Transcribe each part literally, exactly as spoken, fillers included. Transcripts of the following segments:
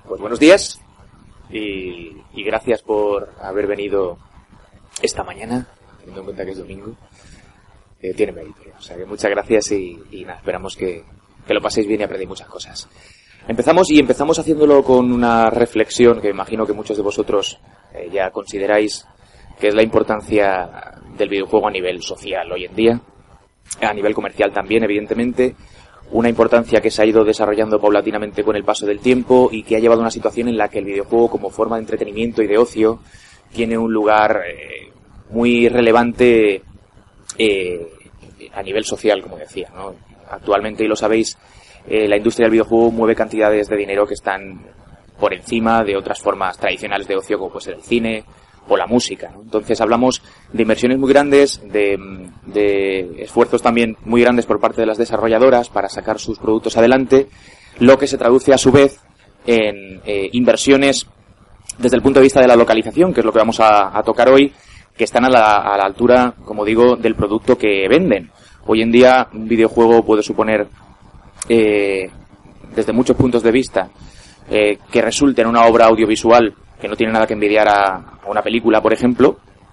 Pues buenos días y, y gracias por haber venido esta mañana, teniendo en cuenta que es domingo. Eh, tiene mérito, o sea que muchas gracias y, y nada, esperamos que, que lo paséis bien y aprendéis muchas cosas. Empezamos y empezamos haciéndolo con una reflexión que imagino que muchos de vosotros eh, ya consideráis que es la importancia del videojuego a nivel social hoy en día, a nivel comercial también, evidentemente. Una importancia que se ha ido desarrollando paulatinamente con el paso del tiempo y que ha llevado a una situación en la que el videojuego como forma de entretenimiento y de ocio tiene un lugar eh, muy relevante eh, a nivel social, como decía, ¿no? Actualmente, y lo sabéis, eh, la industria del videojuego mueve cantidades de dinero que están por encima de otras formas tradicionales de ocio, como puede ser el cine o la música, ¿no? Entonces hablamos de inversiones muy grandes, de, de esfuerzos también muy grandes por parte de las desarrolladoras para sacar sus productos adelante, lo que se traduce a su vez en eh, inversiones desde el punto de vista de la localización, que es lo que vamos a, a tocar hoy, que están a la, a la altura, como digo, del producto que venden. Hoy en día un videojuego puede suponer, eh, desde muchos puntos de vista, eh, que resulte en una obra audiovisual que no tiene nada que envidiar a, a una película, por ejemplo,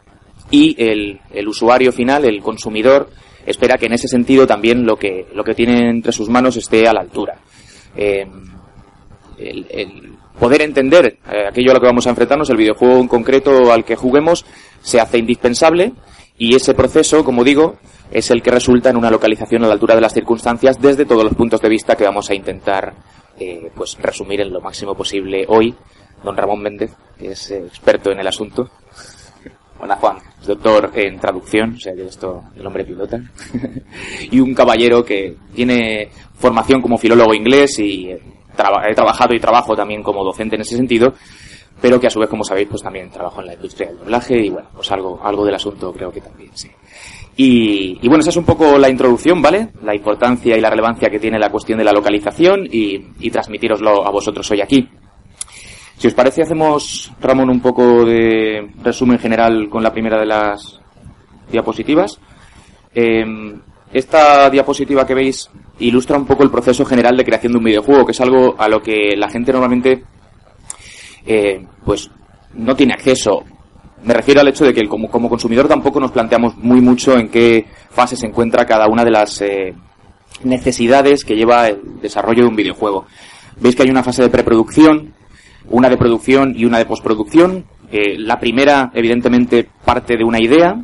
y el, el usuario final, el consumidor, espera que en ese sentido también lo que lo que tiene entre sus manos esté a la altura. Eh, el, el poder entender eh, aquello a lo que vamos a enfrentarnos, el videojuego en concreto al que juguemos, se hace indispensable, y ese proceso, como digo, es el que resulta en una localización a la altura de las circunstancias desde todos los puntos de vista que vamos a intentar eh, pues resumir en lo máximo posible hoy. Don Ramón Méndez, que es eh, experto en el asunto. Hola, Juan. Es doctor en traducción, o sea que esto el hombre pilota. Y un caballero que tiene formación como filólogo inglés y eh, traba- he trabajado y trabajo también como docente en ese sentido, pero que a su vez, como sabéis, pues también trabajo en la industria del doblaje y bueno, pues algo algo del asunto creo que también, sí. Y, y bueno, esa es un poco la introducción, ¿vale? La importancia y la relevancia que tiene la cuestión de la localización y, y transmitíroslo a vosotros hoy aquí. Si os parece, hacemos, Ramón, un poco de resumen general con la primera de las diapositivas. Eh, esta diapositiva que veis ilustra un poco el proceso general de creación de un videojuego, que es algo a lo que la gente normalmente eh, pues no tiene acceso. Me refiero al hecho de que como, como consumidor tampoco nos planteamos muy mucho en qué fase se encuentra cada una de las eh, necesidades que lleva el desarrollo de un videojuego. Veis que hay una fase de preproducción, una de producción y una de postproducción. Eh, la primera, evidentemente, parte de una idea.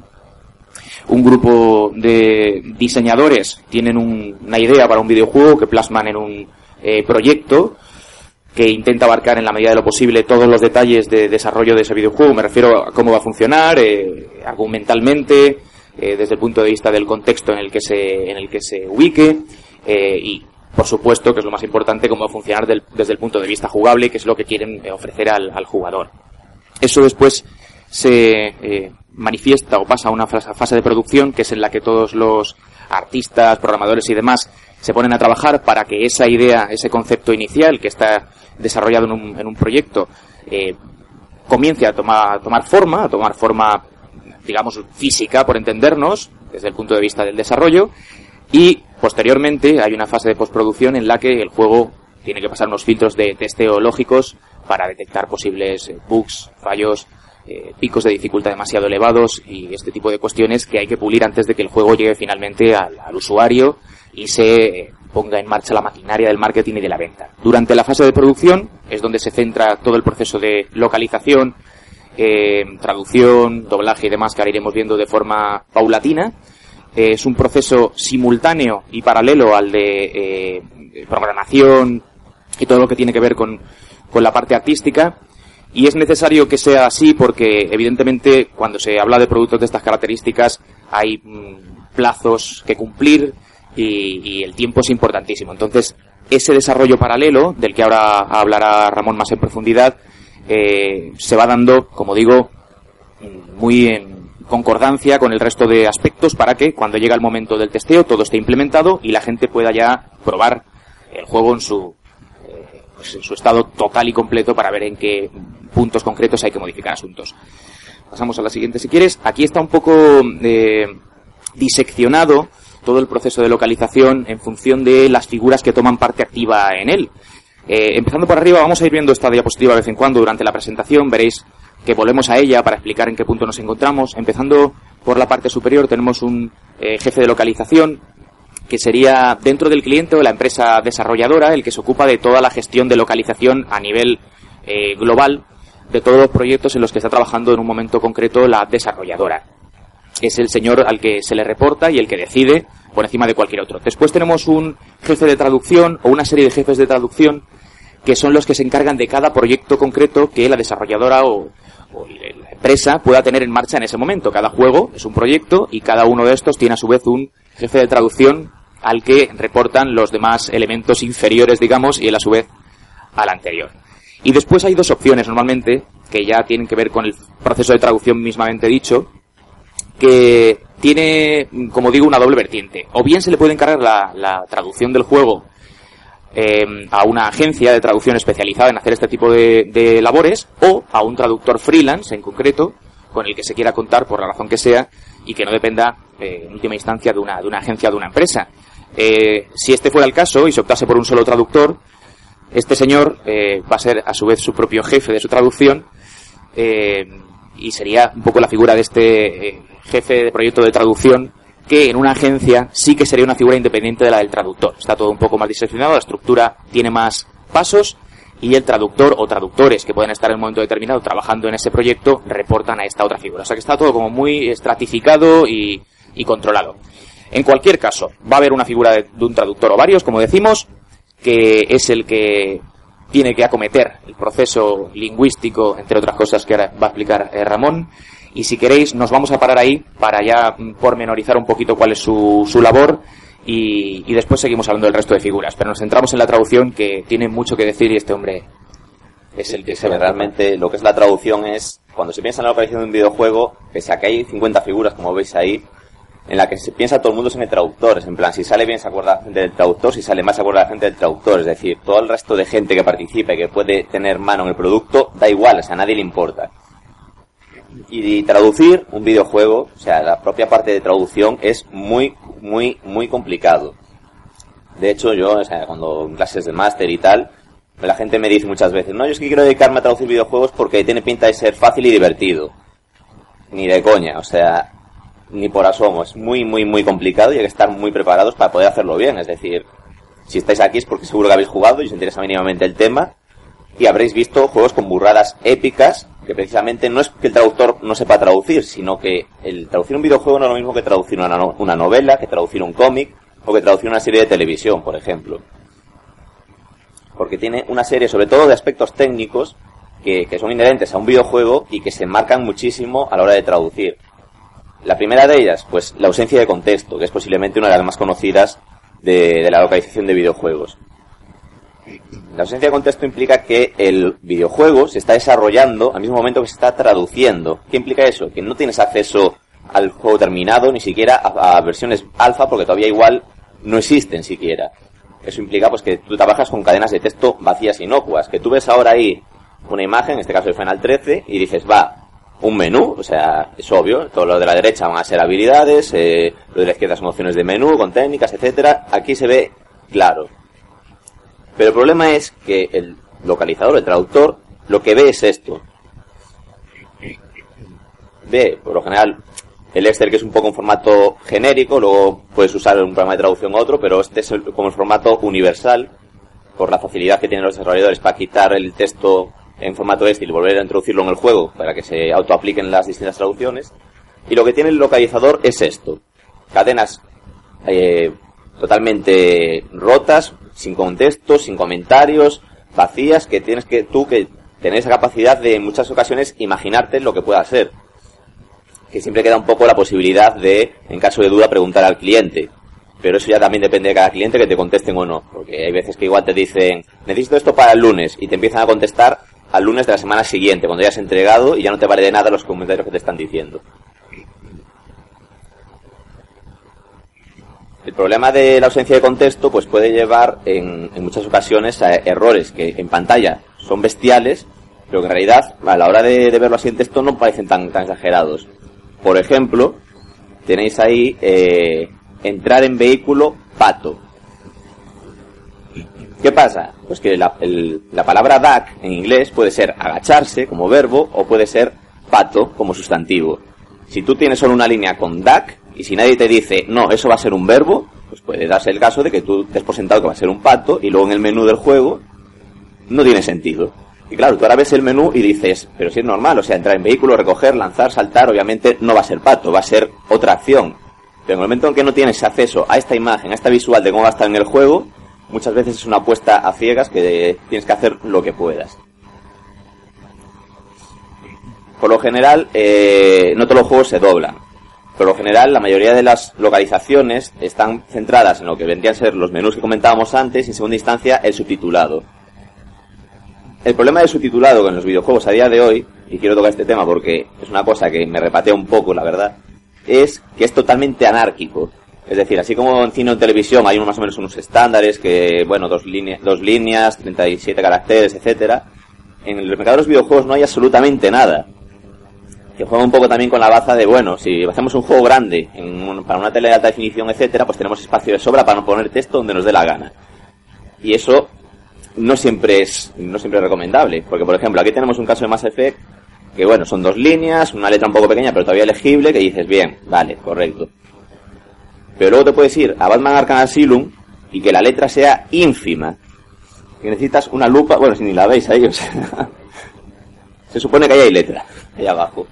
Un grupo de diseñadores tienen un, una idea para un videojuego que plasman en un eh, proyecto que intenta abarcar en la medida de lo posible todos los detalles de desarrollo de ese videojuego. Me refiero a cómo va a funcionar, eh, argumentalmente, eh, desde el punto de vista del contexto en el que se, en el que se ubique, eh, y por supuesto, que es lo más importante, cómo va a funcionar del, desde el punto de vista jugable, que es lo que quieren ofrecer al, al jugador. Eso después se eh, manifiesta o pasa a una fase de producción, que es en la que todos los artistas, programadores y demás se ponen a trabajar para que esa idea, ese concepto inicial que está desarrollado en un, en un proyecto, eh, comience a tomar, a tomar forma, a tomar forma, digamos, física, por entendernos, desde el punto de vista del desarrollo. Y posteriormente hay una fase de postproducción en la que el juego tiene que pasar unos filtros de testeo lógicos para detectar posibles eh, bugs, fallos, eh, picos de dificultad demasiado elevados y este tipo de cuestiones que hay que pulir antes de que el juego llegue finalmente al, al usuario y se eh, ponga en marcha la maquinaria del marketing y de la venta. Durante la fase de producción es donde se centra todo el proceso de localización, eh, traducción, doblaje y demás que ahora iremos viendo de forma paulatina. Eh, es un proceso simultáneo y paralelo al de eh, programación y todo lo que tiene que ver con, con la parte artística, y es necesario que sea así porque evidentemente cuando se habla de productos de estas características hay mm, plazos que cumplir y, y el tiempo es importantísimo. Entonces ese desarrollo paralelo del que ahora hablará Ramón más en profundidad eh, se va dando, como digo, muy en concordancia con el resto de aspectos para que cuando llega el momento del testeo todo esté implementado y la gente pueda ya probar el juego en su eh, pues en su estado total y completo para ver en qué puntos concretos hay que modificar asuntos. Pasamos a la siguiente si quieres. Aquí está un poco eh, diseccionado todo el proceso de localización en función de las figuras que toman parte activa en él. Eh, empezando por arriba, vamos a ir viendo esta diapositiva de vez en cuando durante la presentación. Veréis que volvemos a ella para explicar en qué punto nos encontramos. Empezando por la parte superior, tenemos un eh, jefe de localización, que sería dentro del cliente o de la empresa desarrolladora el que se ocupa de toda la gestión de localización a nivel eh, global de todos los proyectos en los que está trabajando en un momento concreto la desarrolladora. Es el señor al que se le reporta y el que decide por encima de cualquier otro. Después tenemos un jefe de traducción o una serie de jefes de traducción que son los que se encargan de cada proyecto concreto que la desarrolladora o, o la empresa pueda tener en marcha en ese momento. Cada juego es un proyecto y cada uno de estos tiene a su vez un jefe de traducción al que reportan los demás elementos inferiores, digamos, y él a su vez al anterior. Y después hay dos opciones normalmente que ya tienen que ver con el proceso de traducción mismamente dicho, que tiene, como digo, una doble vertiente. O bien se le puede encargar la, la traducción del juego eh, a una agencia de traducción especializada en hacer este tipo de, de labores, o a un traductor freelance en concreto, con el que se quiera contar por la razón que sea y que no dependa eh, en última instancia de una, de una agencia o de una empresa. Eh, si este fuera el caso y se optase por un solo traductor, este señor eh, va a ser a su vez su propio jefe de su traducción eh, y sería un poco la figura de este eh, jefe de proyecto de traducción, que en una agencia sí que sería una figura independiente de la del traductor. Está todo un poco más diseccionado, la estructura tiene más pasos y el traductor o traductores que pueden estar en un momento determinado trabajando en ese proyecto reportan a esta otra figura. O sea que está todo como muy estratificado y, y controlado. En cualquier caso, va a haber una figura de, de un traductor o varios, como decimos, que es el que tiene que acometer el proceso lingüístico, entre otras cosas que ahora va a explicar eh, Ramón. Y si queréis, nos vamos a parar ahí para ya pormenorizar un poquito cuál es su, su labor y, y después seguimos hablando del resto de figuras. Pero nos centramos en la traducción, que tiene mucho que decir y este hombre es el que se ve. Realmente lo que es la traducción es, cuando se piensa en la localización de un videojuego, pese a que hay cincuenta figuras, como veis ahí, en la que se piensa todo el mundo es en el traductor. Es en plan, si sale bien se acuerda la gente del traductor, si sale mal se acuerda la gente del traductor. Es decir, todo el resto de gente que participa y que puede tener mano en el producto, da igual, o sea, a nadie le importa. Y traducir un videojuego, o sea, la propia parte de traducción es muy, muy, muy complicado. De hecho, yo, o sea, cuando en clases de máster y tal, la gente me dice muchas veces, no, yo es que quiero dedicarme a traducir videojuegos porque tiene pinta de ser fácil y divertido. Ni de coña, o sea, ni por asomo. Es muy, muy, muy complicado y hay que estar muy preparados para poder hacerlo bien. Es decir, si estáis aquí es porque seguro que habéis jugado y os interesa mínimamente el tema y habréis visto juegos con burradas épicas, que precisamente no es que el traductor no sepa traducir, sino que el traducir un videojuego no es lo mismo que traducir una, no, una novela, que traducir un cómic o que traducir una serie de televisión, por ejemplo. Porque tiene una serie, sobre todo, de aspectos técnicos que, que son inherentes a un videojuego y que se marcan muchísimo a la hora de traducir. La primera de ellas, pues la ausencia de contexto, que es posiblemente una de las más conocidas de, de la localización de videojuegos. La ausencia de contexto implica que el videojuego se está desarrollando al mismo momento que se está traduciendo. ¿Qué implica eso? Que no tienes acceso al juego terminado, ni siquiera a, a versiones alfa, porque todavía igual no existen siquiera. Eso implica pues que tú trabajas con cadenas de texto vacías e inocuas, que tú ves ahora ahí una imagen, en este caso de Final trece, y dices, va, un menú, o sea, es obvio, todo lo de la derecha van a ser habilidades, eh, lo de la izquierda son opciones de menú, con técnicas, etcétera. Aquí se ve claro. Pero el problema es que el localizador, el traductor, lo que ve es esto. Ve, por lo general, el Excel, que es un poco un formato genérico, luego puedes usar un programa de traducción u otro, pero este es el, como el formato universal, por la facilidad que tienen los desarrolladores para quitar el texto en formato Excel y volver a introducirlo en el juego para que se autoapliquen las distintas traducciones. Y lo que tiene el localizador es esto. Cadenas eh, totalmente rotas, sin contexto, sin comentarios, vacías, que tienes que tú que tener esa capacidad de en muchas ocasiones imaginarte lo que pueda ser. Que siempre queda un poco la posibilidad de, en caso de duda, preguntar al cliente. Pero eso ya también depende de cada cliente que te contesten o no. Porque hay veces que igual te dicen, necesito esto para el lunes, y te empiezan a contestar al lunes de la semana siguiente, cuando ya has entregado y ya no te vale de nada los comentarios que te están diciendo. El problema de la ausencia de contexto pues puede llevar en, en muchas ocasiones a errores que en pantalla son bestiales, pero que en realidad a la hora de, de verlo así en texto no parecen tan, tan exagerados. Por ejemplo, tenéis ahí eh, entrar en vehículo pato. ¿Qué pasa? Pues que la, el, la palabra duck en inglés puede ser agacharse como verbo o puede ser pato como sustantivo. Si tú tienes solo una línea con duck y si nadie te dice, no, eso va a ser un verbo, pues puede darse el caso de que tú te has por sentado que va a ser un pato y luego en el menú del juego no tiene sentido. Y claro, tú ahora ves el menú y dices, pero si es normal, o sea, entrar en vehículo, recoger, lanzar, saltar, obviamente no va a ser pato, va a ser otra acción. Pero en el momento en que no tienes acceso a esta imagen, a esta visual de cómo va a estar en el juego, muchas veces es una apuesta a ciegas que tienes que hacer lo que puedas. Por lo general, eh, no todos los juegos se doblan. Por lo general, la mayoría de las localizaciones están centradas en lo que vendrían a ser los menús que comentábamos antes y en segunda instancia el subtitulado. El problema del subtitulado en los videojuegos a día de hoy, y quiero tocar este tema porque es una cosa que me repatea un poco, la verdad, es que es totalmente anárquico. Es decir, así como en cine o en televisión hay más o menos unos estándares que, bueno, dos, line- dos líneas, treinta y siete caracteres, etcétera, en el mercado de los videojuegos no hay absolutamente nada. Que juega un poco también con la baza de, bueno, si hacemos un juego grande en un, para una tele de alta definición, etcétera, pues tenemos espacio de sobra para no poner texto donde nos dé la gana. Y eso no siempre es no siempre es recomendable, porque por ejemplo, aquí tenemos un caso de Mass Effect que, bueno, son dos líneas, una letra un poco pequeña, pero todavía legible, que dices, bien, vale, correcto. Pero luego te puedes ir a Batman Arkham Asylum y que la letra sea ínfima. Que necesitas una lupa, bueno, si ni la veis ahí, o sea, se supone que ahí hay letra, ahí abajo.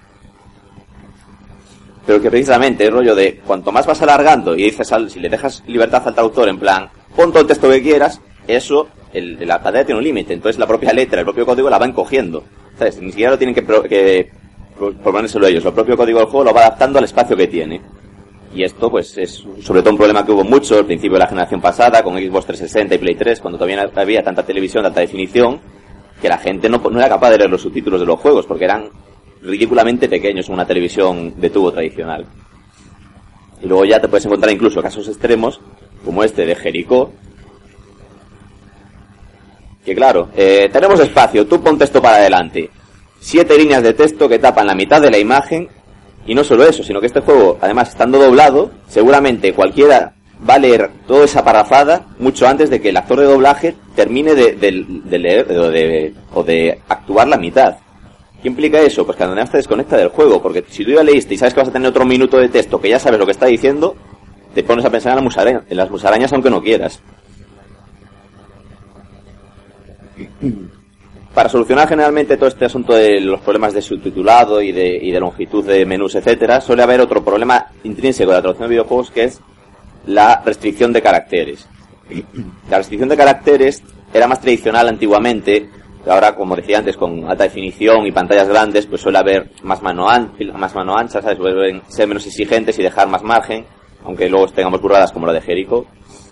Pero que precisamente el rollo de cuanto más vas alargando y dices, al, si le dejas libertad al traductor en plan, pon todo el texto que quieras, eso, el, la pantalla tiene un límite, entonces la propia letra, el propio código la va encogiendo. ¿Sabes? Ni siquiera lo tienen que, pro, que proponérselo ellos, el propio código del juego lo va adaptando al espacio que tiene. Y esto, pues, es sobre todo un problema que hubo mucho al principio de la generación pasada, con Xbox trescientos sesenta y Play tres, cuando todavía no había tanta televisión de alta definición, que la gente no, no era capaz de leer los subtítulos de los juegos, porque eran ridículamente pequeños en una televisión de tubo tradicional. Y luego ya te puedes encontrar incluso casos extremos, como este de Jericó, que claro, eh, tenemos espacio, tú pon texto para adelante. Siete líneas de texto que tapan la mitad de la imagen. Y no solo eso, sino que este juego, además, estando doblado, seguramente cualquiera va a leer toda esa parrafada mucho antes de que el actor de doblaje termine de, de, de leer o de, o de actuar la mitad. ¿Qué implica eso? Pues que además te desconecta del juego, porque si tú ya leíste y sabes que vas a tener otro minuto de texto que ya sabes lo que está diciendo, te pones a pensar en, la musaraña, en las musarañas aunque no quieras. Para solucionar generalmente todo este asunto de los problemas de subtitulado y de, y de longitud de menús, etcétera, suele haber otro problema intrínseco de la traducción de videojuegos, que es la restricción de caracteres. La restricción de caracteres era más tradicional antiguamente, ahora, como decía antes, con alta definición y pantallas grandes, pues suele haber más mano, an- más mano ancha, ¿sabes? Suelen ser menos exigentes y dejar más margen, aunque luego tengamos burradas como la de Jericho.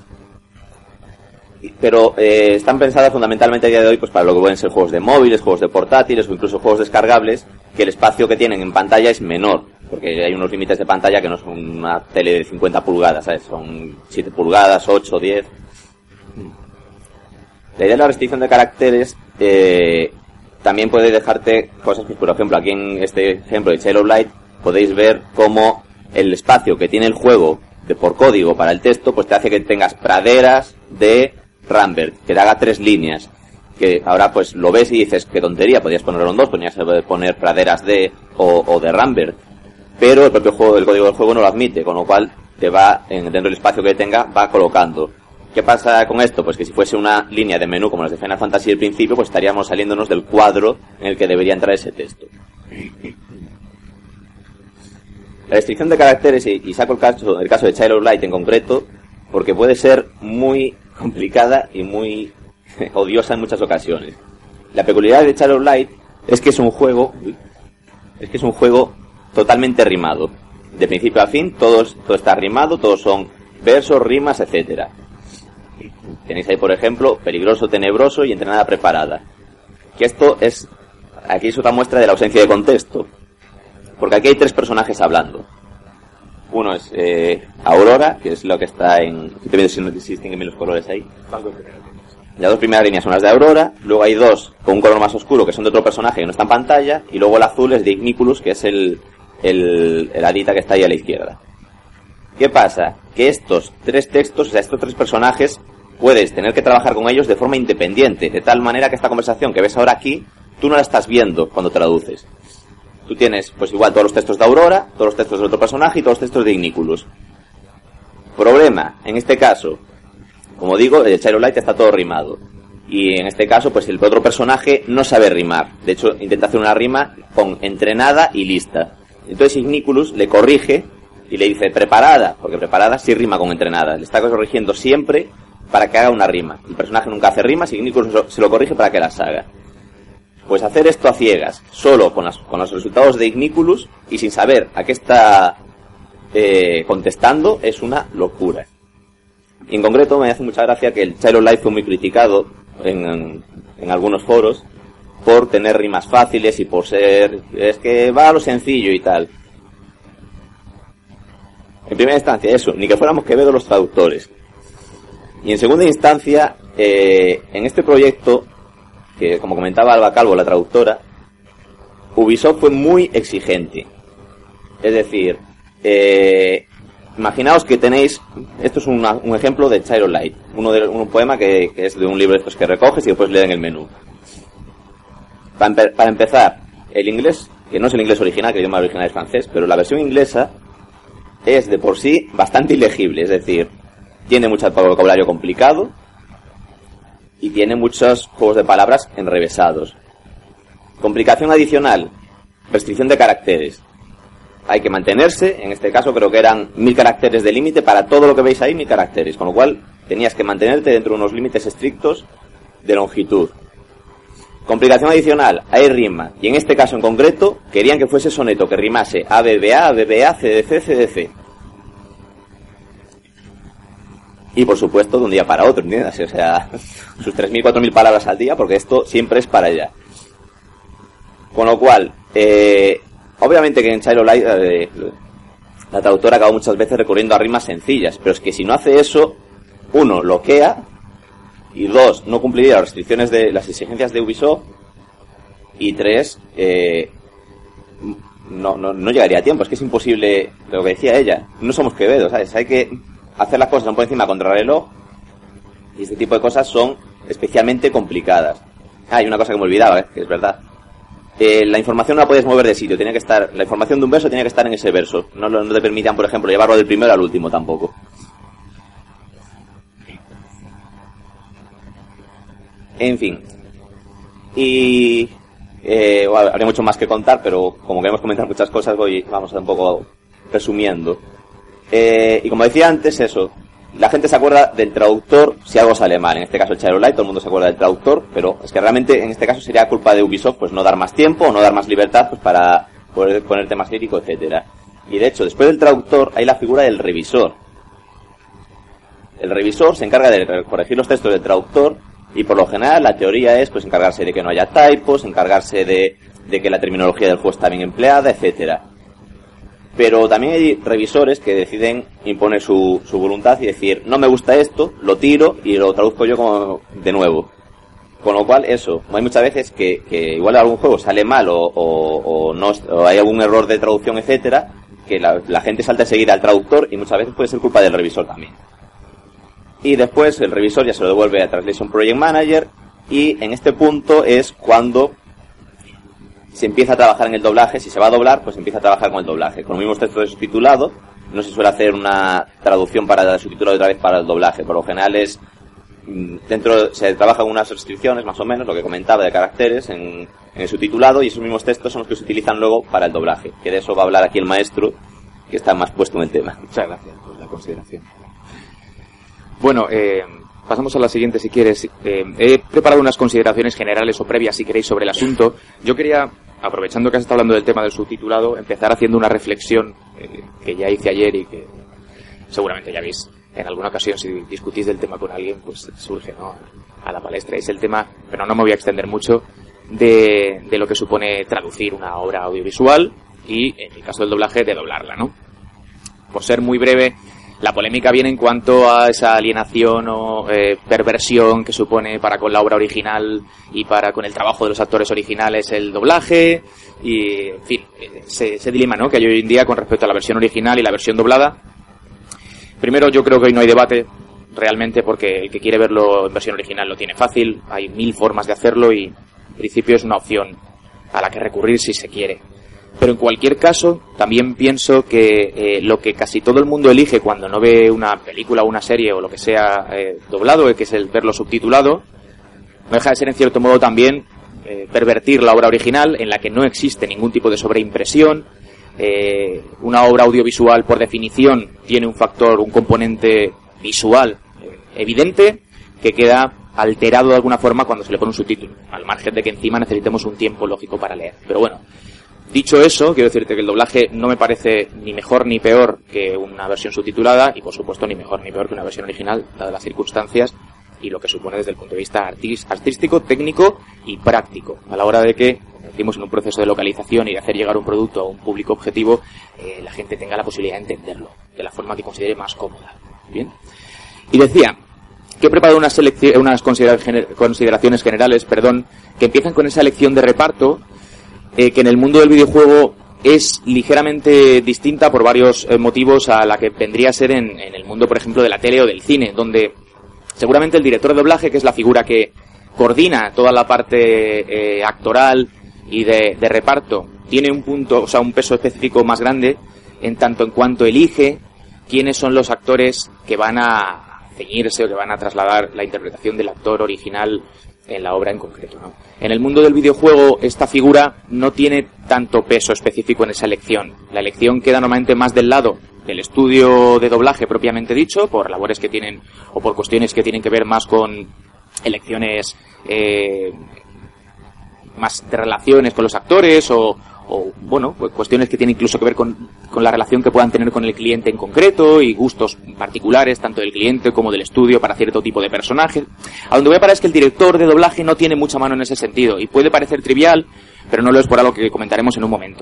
Pero eh, están pensadas fundamentalmente a día de hoy pues para lo que pueden ser juegos de móviles, juegos de portátiles o incluso juegos descargables, que el espacio que tienen en pantalla es menor, porque hay unos límites de pantalla que no son una tele de cincuenta pulgadas, ¿sabes? Son siete pulgadas, ocho, diez. La idea de la restricción de caracteres eh, también puede dejarte cosas, pues por ejemplo aquí en este ejemplo de Child of Light podéis ver cómo el espacio que tiene el juego de por código para el texto pues te hace que tengas praderas de Rambert, que te haga tres líneas, que ahora pues lo ves y dices, qué tontería, podrías ponerlo en dos, podrías poner praderas de o, o de Rambert, pero el propio juego, el código del juego no lo admite, con lo cual te va, en, dentro del espacio que tenga, va colocando. ¿Qué pasa con esto? Pues que si fuese una línea de menú como las de Final Fantasy del principio, pues estaríamos saliéndonos del cuadro en el que debería entrar ese texto. La restricción de caracteres, y, y saco el caso, el caso de Child of Light en concreto, porque puede ser muy complicada y muy odiosa en muchas ocasiones. La peculiaridad de Child of Light es que es un juego es que es un juego totalmente rimado. De principio a fin, todos, todo está rimado, todos son versos, rimas, etcétera. Tenéis ahí, por ejemplo, peligroso, tenebroso y entrenada preparada. Que esto es, aquí es otra muestra de la ausencia de contexto. Porque aquí hay tres personajes hablando. Uno es eh, Aurora, que es lo que está en... Estoy viendo si no distinguen bien los colores ahí. Las dos primeras líneas son las de Aurora, luego hay dos con un color más oscuro que son de otro personaje que no está en pantalla, y luego el azul es de Igniculus, que es el, el, el hadita que está ahí a la izquierda. ¿Qué pasa? Que estos tres textos, o sea, estos tres personajes, puedes tener que trabajar con ellos de forma independiente, de tal manera que esta conversación que ves ahora aquí, tú no la estás viendo cuando traduces. Tú tienes, pues igual, todos los textos de Aurora, todos los textos de otro personaje y todos los textos de Ignículus. Problema, en este caso, como digo, el Child of Light está todo rimado. Y en este caso, pues el otro personaje no sabe rimar. De hecho, intenta hacer una rima con entrenada y lista. Entonces Ignículus le corrige y le dice preparada, porque preparada sí rima con entrenada. Le está corrigiendo siempre para que haga una rima. El personaje nunca hace rimas y Ignículus se lo corrige para que las haga. Pues hacer esto a ciegas, solo con, las, con los resultados de Ignículus y sin saber a qué está eh, contestando, es una locura. Y en concreto me hace mucha gracia que el Child of Light fue muy criticado en, en, en algunos foros por tener rimas fáciles y por ser... es que va a lo sencillo y tal. En primera instancia, eso, ni que fuéramos Quevedo los traductores. Y en segunda instancia, eh, en este proyecto, que como comentaba Alba Calvo, la traductora, Ubisoft fue muy exigente. Es decir, eh, imaginaos que tenéis, esto es una, un ejemplo de Child of Light, uno de, un poema que, que es de un libro de estos que recoges y después lees en el menú. Para, empe- para empezar, el inglés, que no es el inglés original, que el idioma original es francés, pero la versión inglesa es de por sí bastante ilegible, es decir, tiene mucho vocabulario complicado y tiene muchos juegos de palabras enrevesados. Complicación adicional, restricción de caracteres. Hay que mantenerse, en este caso creo que eran mil caracteres de límite, para todo lo que veis ahí, mil caracteres, con lo cual tenías que mantenerte dentro de unos límites estrictos de longitud. Complicación adicional, hay rima, y en este caso en concreto, querían que fuese soneto, que rimase A B B A, A B B A, C D C, C D C. Y por supuesto, de un día para otro, ¿entiendes? O sea, sus tres mil, cuatro mil palabras al día, porque esto siempre es para allá. Con lo cual, eh, obviamente que en Child of Light, eh, la traductora acaba muchas veces recurriendo a rimas sencillas, pero es que si no hace eso, uno, bloquea, y dos, no cumpliría las restricciones de las exigencias de Ubisoft, y tres, eh, no, no, no llegaría a tiempo. Es que es imposible, lo que decía ella, no somos Quevedo, ¿sabes? Hay que hacer las cosas por encima contra reloj, y este tipo de cosas son especialmente complicadas. Ah, y una cosa que me olvidaba, ¿eh? Que es verdad. Eh, la información no la puedes mover de sitio, tenía que estar, la información de un verso tenía que estar en ese verso. No, no te permitían, por ejemplo, llevarlo del primero al último tampoco. En fin. Y eh, bueno, habría mucho más que contar, pero como queremos comentar muchas cosas, voy, vamos a un poco resumiendo. Eh, y como decía antes, eso, la gente se acuerda del traductor si algo sale mal. En este caso el Child of Light, todo el mundo se acuerda del traductor, pero es que realmente en este caso sería culpa de Ubisoft, pues no dar más tiempo o no dar más libertad, pues para poder poner temas lírico, etcétera. Y de hecho, después del traductor hay la figura del revisor. El revisor se encarga de corregir los textos del traductor y por lo general la teoría es pues encargarse de que no haya typos, encargarse de, de que la terminología del juego está bien empleada, etcétera. Pero también hay revisores que deciden imponer su, su voluntad y decir, no me gusta esto, lo tiro y lo traduzco yo como de nuevo. Con lo cual, eso, hay muchas veces que, que igual algún juego sale mal o, o, o, no, o hay algún error de traducción, etcétera, que la, la gente salta a seguir al traductor y muchas veces puede ser culpa del revisor también. Y después el revisor ya se lo devuelve a Translation Project Manager y en este punto es cuando se empieza a trabajar en el doblaje. Si se va a doblar, pues empieza a trabajar con el doblaje. Con los mismos textos de subtitulado, no se suele hacer una traducción para el subtitulado otra vez para el doblaje. Por lo general es, dentro, se trabaja con unas restricciones, más o menos, lo que comentaba de caracteres en, en el subtitulado, y esos mismos textos son los que se utilizan luego para el doblaje. Que de eso va a hablar aquí el maestro, que está más puesto en el tema. Muchas gracias por la consideración. Bueno, eh, pasamos a la siguiente si quieres. Eh, he preparado unas consideraciones generales o previas, si queréis, sobre el asunto. Yo quería, aprovechando que has estado hablando del tema del subtitulado, empezar haciendo una reflexión eh, que ya hice ayer y que seguramente ya veis en alguna ocasión, si discutís del tema con alguien, pues surge, ¿no?, a la palestra. Es el tema, pero no me voy a extender mucho, de, de lo que supone traducir una obra audiovisual y, en el caso del doblaje, de doblarla, ¿no? Por ser muy breve, la polémica viene en cuanto a esa alienación o eh, perversión que supone para con la obra original y para con el trabajo de los actores originales el doblaje y, en fin, ese, ese dilema, ¿no?, que hay hoy en día con respecto a la versión original y la versión doblada. Primero, yo creo que hoy no hay debate realmente, porque el que quiere verlo en versión original lo tiene fácil, hay mil formas de hacerlo y en principio es una opción a la que recurrir si se quiere. Pero en cualquier caso, también pienso que eh, lo que casi todo el mundo elige cuando no ve una película o una serie o lo que sea eh, doblado, que es el verlo subtitulado, no deja de ser en cierto modo también eh, pervertir la obra original, en la que no existe ningún tipo de sobreimpresión. Eh, una obra audiovisual, por definición, tiene un factor, un componente visual eh, evidente, que queda alterado de alguna forma cuando se le pone un subtítulo, al margen de que encima necesitemos un tiempo lógico para leer. Pero bueno, dicho eso, quiero decirte que el doblaje no me parece ni mejor ni peor que una versión subtitulada, y por supuesto ni mejor ni peor que una versión original, dadas las circunstancias y lo que supone desde el punto de vista artístico, técnico y práctico, a la hora de que, como decimos, en un proceso de localización y de hacer llegar un producto a un público objetivo, eh, la gente tenga la posibilidad de entenderlo de la forma que considere más cómoda. Bien. Y decía que he preparado unas, selecci- unas consideraciones generales, perdón, que empiezan con esa elección de reparto, eh, que en el mundo del videojuego es ligeramente distinta por varios eh, motivos a la que vendría a ser en, en el mundo, por ejemplo, de la tele o del cine, donde seguramente el director de doblaje, que es la figura que coordina toda la parte eh, actoral y de, de reparto, tiene un punto, o sea, un peso específico más grande, en tanto en cuanto elige quiénes son los actores que van a ceñirse o que van a trasladar la interpretación del actor original en la obra en concreto, ¿no? En el mundo del videojuego, esta figura no tiene tanto peso específico en esa elección. La elección queda normalmente más del lado del estudio de doblaje propiamente dicho, por labores que tienen o por cuestiones que tienen que ver más con elecciones eh, más de relaciones con los actores o, o bueno, pues cuestiones que tienen incluso que ver con, con la relación que puedan tener con el cliente en concreto y gustos particulares tanto del cliente como del estudio para cierto tipo de personajes. A donde voy a parar es que el director de doblaje no tiene mucha mano en ese sentido y puede parecer trivial, pero no lo es por algo que comentaremos en un momento,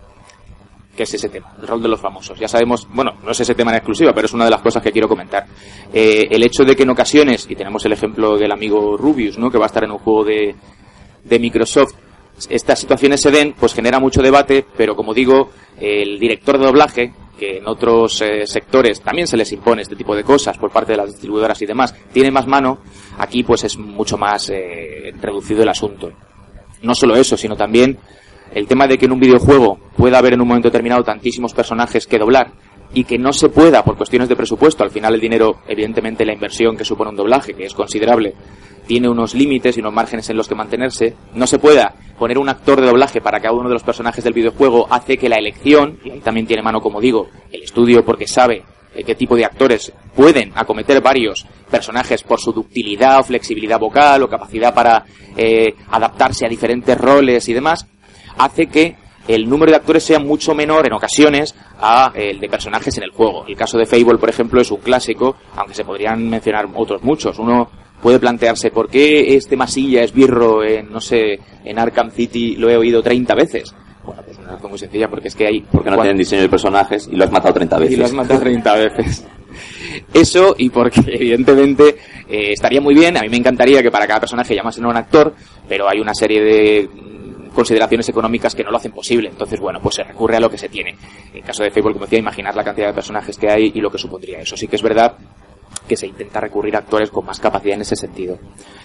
que es ese tema, el rol de los famosos. Ya sabemos, bueno, no es ese tema en exclusiva, pero es una de las cosas que quiero comentar. Eh, el hecho de que en ocasiones, y tenemos el ejemplo del amigo Rubius, ¿no?, que va a estar en un juego de, de Microsoft, estas situaciones se den, pues genera mucho debate, pero como digo, el director de doblaje, que en otros eh, sectores también se les impone este tipo de cosas por parte de las distribuidoras y demás, tiene más mano, aquí pues es mucho más eh, reducido el asunto. No solo eso, sino también el tema de que en un videojuego pueda haber en un momento determinado tantísimos personajes que doblar y que no se pueda por cuestiones de presupuesto. Al final el dinero, evidentemente la inversión que supone un doblaje, que es considerable, tiene unos límites y unos márgenes en los que mantenerse. No se pueda poner un actor de doblaje para cada uno de los personajes del videojuego, hace que la elección, y ahí también tiene mano, como digo, el estudio, porque sabe eh, qué tipo de actores pueden acometer varios personajes por su ductilidad o flexibilidad vocal o capacidad para eh, adaptarse a diferentes roles y demás, hace que el número de actores sea mucho menor en ocasiones a el de personajes en el juego. El caso de Fable, por ejemplo, es un clásico, aunque se podrían mencionar otros muchos. Uno puede plantearse por qué este masilla esbirro en, no sé, en Arkham City lo he oído treinta veces. Bueno, pues una razón muy sencilla, porque es que hay... Porque no tienen diseño de personajes y lo has matado treinta veces. Y lo has matado treinta veces. Eso, y porque evidentemente eh, estaría muy bien, a mí me encantaría que para cada personaje llamasen a un actor, pero hay una serie de consideraciones económicas que no lo hacen posible. Entonces, bueno, pues se recurre a lo que se tiene. En caso de Fable, como decía, imaginar la cantidad de personajes que hay y lo que supondría eso. Sí que es verdad que se intenta recurrir a actores con más capacidad en ese sentido.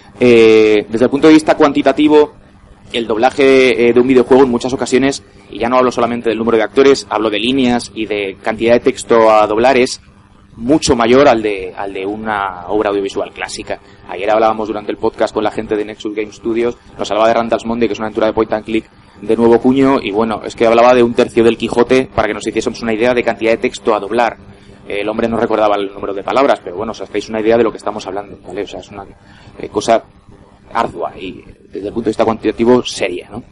Eh, desde el punto de vista cuantitativo, el doblaje eh, de un videojuego en muchas ocasiones, y ya no hablo solamente del número de actores, hablo de líneas y de cantidad de texto a doblar, es mucho mayor al de al de una obra audiovisual clásica. Ayer hablábamos durante el podcast con la gente de Nexus Game Studios, nos hablaba de Randall's Monday, que es una aventura de point and click de nuevo cuño, y bueno, es que hablaba de un tercio del Quijote para que nos hiciésemos una idea de cantidad de texto a doblar. El hombre no recordaba el número de palabras, pero bueno, os hacéis una idea de lo que estamos hablando, ¿vale? O sea, es una eh, cosa ardua y desde el punto de vista cuantitativo seria, ¿no?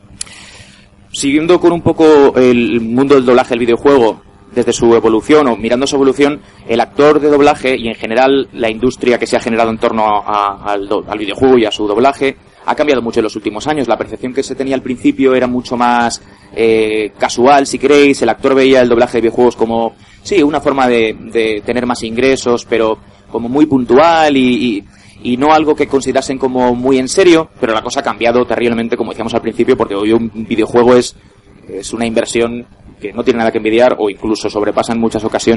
Siguiendo con un poco el mundo del doblaje del videojuego, desde su evolución o mirando su evolución, el actor de doblaje y en general la industria que se ha generado en torno a, a, al, do, al videojuego y a su doblaje ha cambiado mucho en los últimos años. La percepción que se tenía al principio era mucho más eh, casual, si queréis. El actor veía el doblaje de videojuegos como, sí, una forma de, de tener más ingresos, pero como muy puntual y, y, y no algo que considerasen como muy en serio. Pero la cosa ha cambiado terriblemente, como decíamos al principio, porque hoy un videojuego es, es una inversión que no tiene nada que envidiar o incluso sobrepasa en muchas ocasiones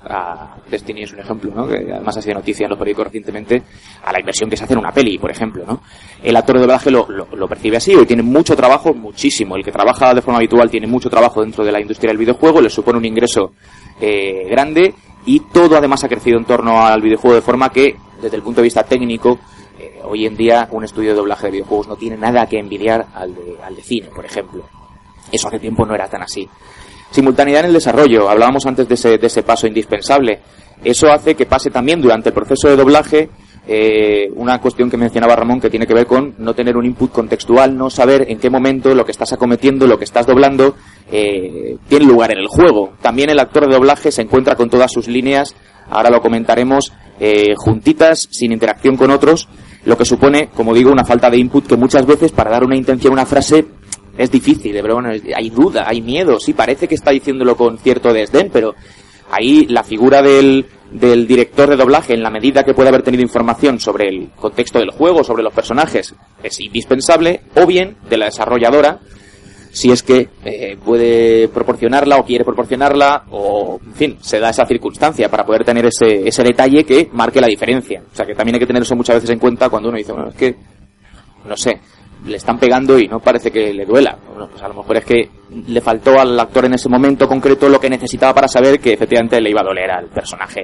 a Destiny es un ejemplo, ¿no? Que además ha sido noticia en los periódicos recientemente, a la inversión que se hace en una peli, por ejemplo, ¿no? El actor de doblaje lo, lo, lo percibe así, hoy tiene mucho trabajo, muchísimo. El que trabaja de forma habitual tiene mucho trabajo dentro de la industria del videojuego, le supone un ingreso eh, grande, y todo además ha crecido en torno al videojuego de forma que, desde el punto de vista técnico, eh, hoy en día un estudio de doblaje de videojuegos no tiene nada que envidiar al de, al de cine, por ejemplo. Eso hace tiempo no era tan así. Simultaneidad en el desarrollo, hablábamos antes de ese, de ese paso indispensable. Eso hace que pase también durante el proceso de doblaje eh, una cuestión que mencionaba Ramón, que tiene que ver con no tener un input contextual, no saber en qué momento lo que estás acometiendo, lo que estás doblando, eh, tiene lugar en el juego. También el actor de doblaje se encuentra con todas sus líneas, ahora lo comentaremos, eh, juntitas, sin interacción con otros, lo que supone, como digo, una falta de input que muchas veces para dar una intención a una frase es difícil, pero bueno, hay duda, hay miedo, sí, parece que está diciéndolo con cierto desdén, pero ahí la figura del, del director de doblaje, en la medida que puede haber tenido información sobre el contexto del juego, sobre los personajes, es indispensable, o bien de la desarrolladora, si es que eh, puede proporcionarla o quiere proporcionarla, o, en fin, se da esa circunstancia para poder tener ese, ese detalle que marque la diferencia. O sea, que también hay que tener eso muchas veces en cuenta cuando uno dice, bueno, es que, no sé, le están pegando y no parece que le duela. Bueno, pues a lo mejor es que le faltó al actor en ese momento concreto lo que necesitaba para saber que efectivamente le iba a doler al personaje.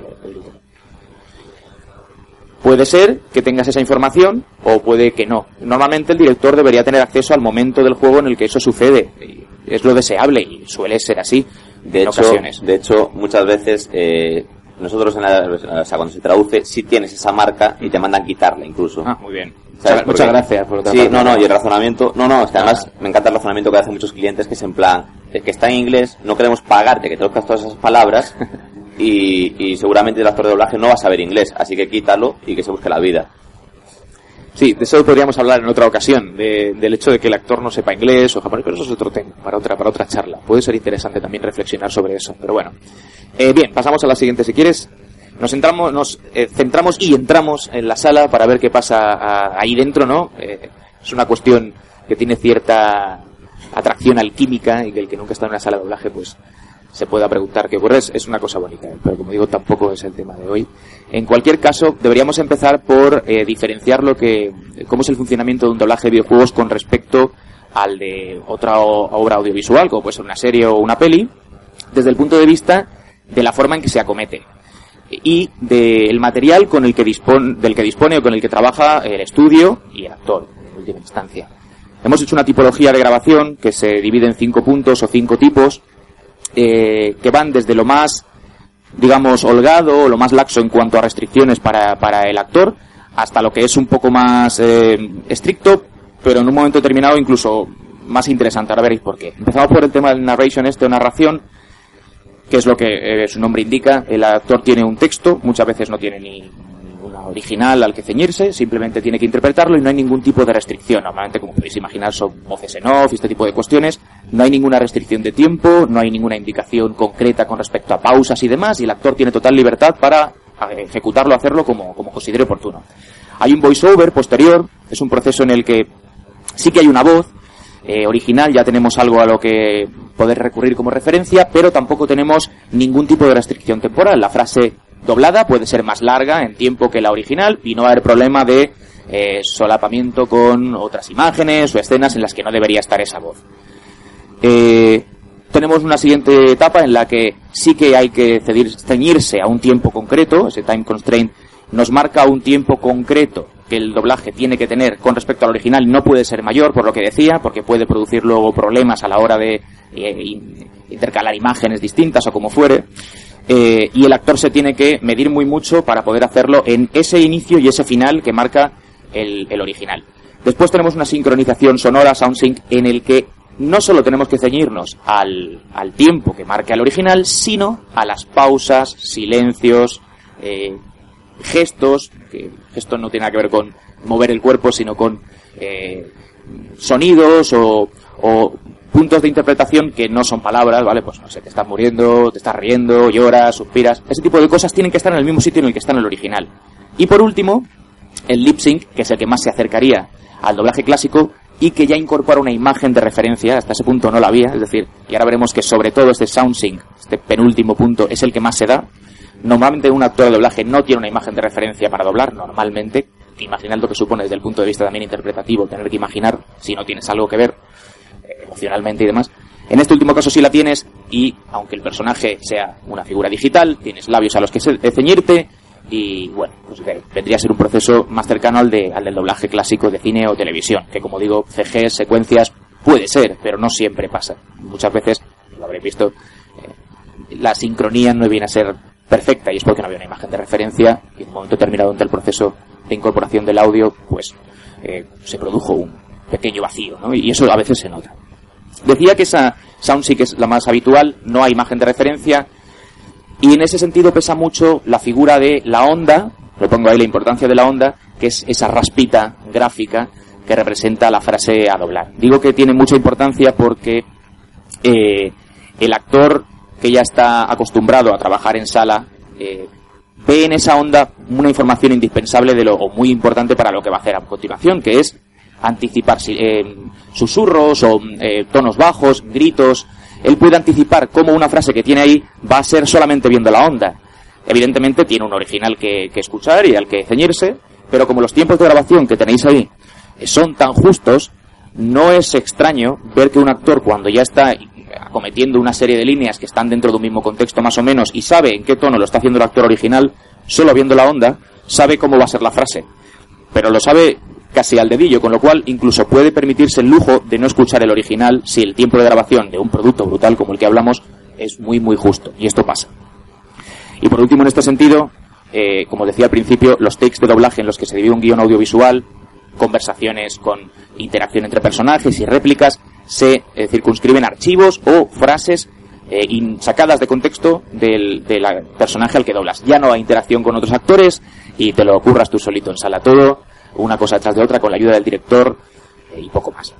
Puede ser que tengas esa información o puede que no. Normalmente el director debería tener acceso al momento del juego en el que eso sucede. Es lo deseable y suele ser así de en hecho, ocasiones. De hecho, muchas veces eh, nosotros en la, o sea, cuando se traduce sí tienes esa marca y te mandan quitarla incluso. Ah, muy bien. ¿Sabes? Muchas Porque, gracias por otra sí, parte. no, no, y el razonamiento, no, no, es que además Ah. me encanta el razonamiento que hacen muchos clientes, que es en plan, es que está en inglés, no queremos pagarte que traduzcas todas esas palabras y, y seguramente el actor de doblaje no va a saber inglés, así que quítalo y que se busque la vida. Sí, de eso podríamos hablar en otra ocasión, de, del hecho de que el actor no sepa inglés o japonés, pero eso es otro tema, para otra, para otra charla. Puede ser interesante también reflexionar sobre eso, pero bueno. Eh, bien, pasamos a la siguiente si quieres. Nos entramos, nos eh, centramos y entramos en la sala para ver qué pasa a, ahí dentro, ¿no? Eh, es una cuestión que tiene cierta atracción alquímica y que el que nunca está en una sala de doblaje, pues se pueda preguntar qué ocurre. Es, es una cosa bonita, ¿eh? Pero como digo, tampoco es el tema de hoy. En cualquier caso, deberíamos empezar por eh, diferenciar lo que, cómo es el funcionamiento de un doblaje de videojuegos con respecto al de otra o, obra audiovisual, como puede ser una serie o una peli, desde el punto de vista de la forma en que se acomete y del material con el que dispone, del que dispone o con el que trabaja el estudio y el actor, en última instancia. Hemos hecho una tipología de grabación que se divide en cinco puntos o cinco tipos, eh, que van desde lo más, digamos, holgado o lo más laxo en cuanto a restricciones para, para el actor, hasta lo que es un poco más eh, estricto, pero en un momento determinado incluso más interesante. Ahora veréis por qué. Empezamos por el tema del narration, este o narración, que es lo que eh, su nombre indica. El actor tiene un texto, muchas veces no tiene ni una original al que ceñirse, simplemente tiene que interpretarlo y no hay ningún tipo de restricción. Normalmente, como podéis imaginar, son voces en off y este tipo de cuestiones. No hay ninguna restricción de tiempo, no hay ninguna indicación concreta con respecto a pausas y demás, y el actor tiene total libertad para ejecutarlo, hacerlo como, como considere oportuno. Hay un voiceover posterior, es un proceso en el que sí que hay una voz Eh, original, ya tenemos algo a lo que poder recurrir como referencia, pero tampoco tenemos ningún tipo de restricción temporal. La frase doblada puede ser más larga en tiempo que la original y no va a haber problema de eh, solapamiento con otras imágenes o escenas en las que no debería estar esa voz. Eh, tenemos una siguiente etapa en la que sí que hay que cedir, ceñirse a un tiempo concreto. Ese time constraint nos marca un tiempo concreto que el doblaje tiene que tener con respecto al original, no puede ser mayor, por lo que decía, porque puede producir luego problemas a la hora de eh, intercalar imágenes distintas o como fuere, eh, y el actor se tiene que medir muy mucho para poder hacerlo en ese inicio y ese final que marca el, el original. Después tenemos una sincronización sonora, sound sync, en el que no solo tenemos que ceñirnos al, al tiempo que marca el original, sino a las pausas, silencios, eh, gestos, que esto no tiene nada que ver con mover el cuerpo, sino con eh, sonidos o, o puntos de interpretación que no son palabras, ¿vale? Pues no sé, te estás muriendo, te estás riendo, lloras, suspiras, ese tipo de cosas tienen que estar en el mismo sitio en el que está en el original. Y por último, el lip sync, que es el que más se acercaría al doblaje clásico y que ya incorpora una imagen de referencia. Hasta ese punto no la había, es decir, y ahora veremos que sobre todo este sound sync, este penúltimo punto, es el que más se da. Normalmente un actor de doblaje no tiene una imagen de referencia para doblar, normalmente. Imaginad lo que supone desde el punto de vista también interpretativo, tener que imaginar si no tienes algo que ver eh, emocionalmente y demás. En este último caso sí la tienes, y aunque el personaje sea una figura digital, tienes labios a los que ceñirte, y bueno, pues vendría a ser un proceso más cercano al, de, al del doblaje clásico de cine o televisión, que como digo, C G, secuencias, puede ser, pero no siempre pasa. Muchas veces, lo habréis visto, eh, la sincronía no viene a ser perfecta, y es porque no había una imagen de referencia, y en un momento determinado entre el proceso de incorporación del audio, pues eh, se produjo un pequeño vacío, ¿no? Y eso a veces se nota. Decía que esa sound sí que es la más habitual, no hay imagen de referencia, y en ese sentido pesa mucho la figura de la onda, le pongo ahí la importancia de la onda, que es esa raspita gráfica que representa la frase a doblar. Digo que tiene mucha importancia porque eh, el actor que ya está acostumbrado a trabajar en sala eh, ve en esa onda una información indispensable de lo, o muy importante para lo que va a hacer a continuación, que es anticipar eh, susurros o eh, tonos bajos, gritos. Él puede anticipar cómo una frase que tiene ahí va a ser solamente viendo la onda. Evidentemente tiene un original que, que escuchar y al que ceñirse, pero como los tiempos de grabación que tenéis ahí son tan justos, no es extraño ver que un actor, cuando ya está acometiendo una serie de líneas que están dentro de un mismo contexto más o menos y sabe en qué tono lo está haciendo el actor original, solo viendo la onda, sabe cómo va a ser la frase. Pero lo sabe casi al dedillo, con lo cual incluso puede permitirse el lujo de no escuchar el original si el tiempo de grabación de un producto brutal como el que hablamos es muy muy justo, y esto pasa. Y por último, en este sentido, eh, como decía al principio, los takes de doblaje en los que se divide un guión audiovisual, conversaciones con interacción entre personajes y réplicas, se eh, circunscriben archivos o frases eh, in, sacadas de contexto del, del personaje al que doblas. Ya no hay interacción con otros actores y te lo ocurras tú solito en sala todo, una cosa tras de otra con la ayuda del director eh, y poco más.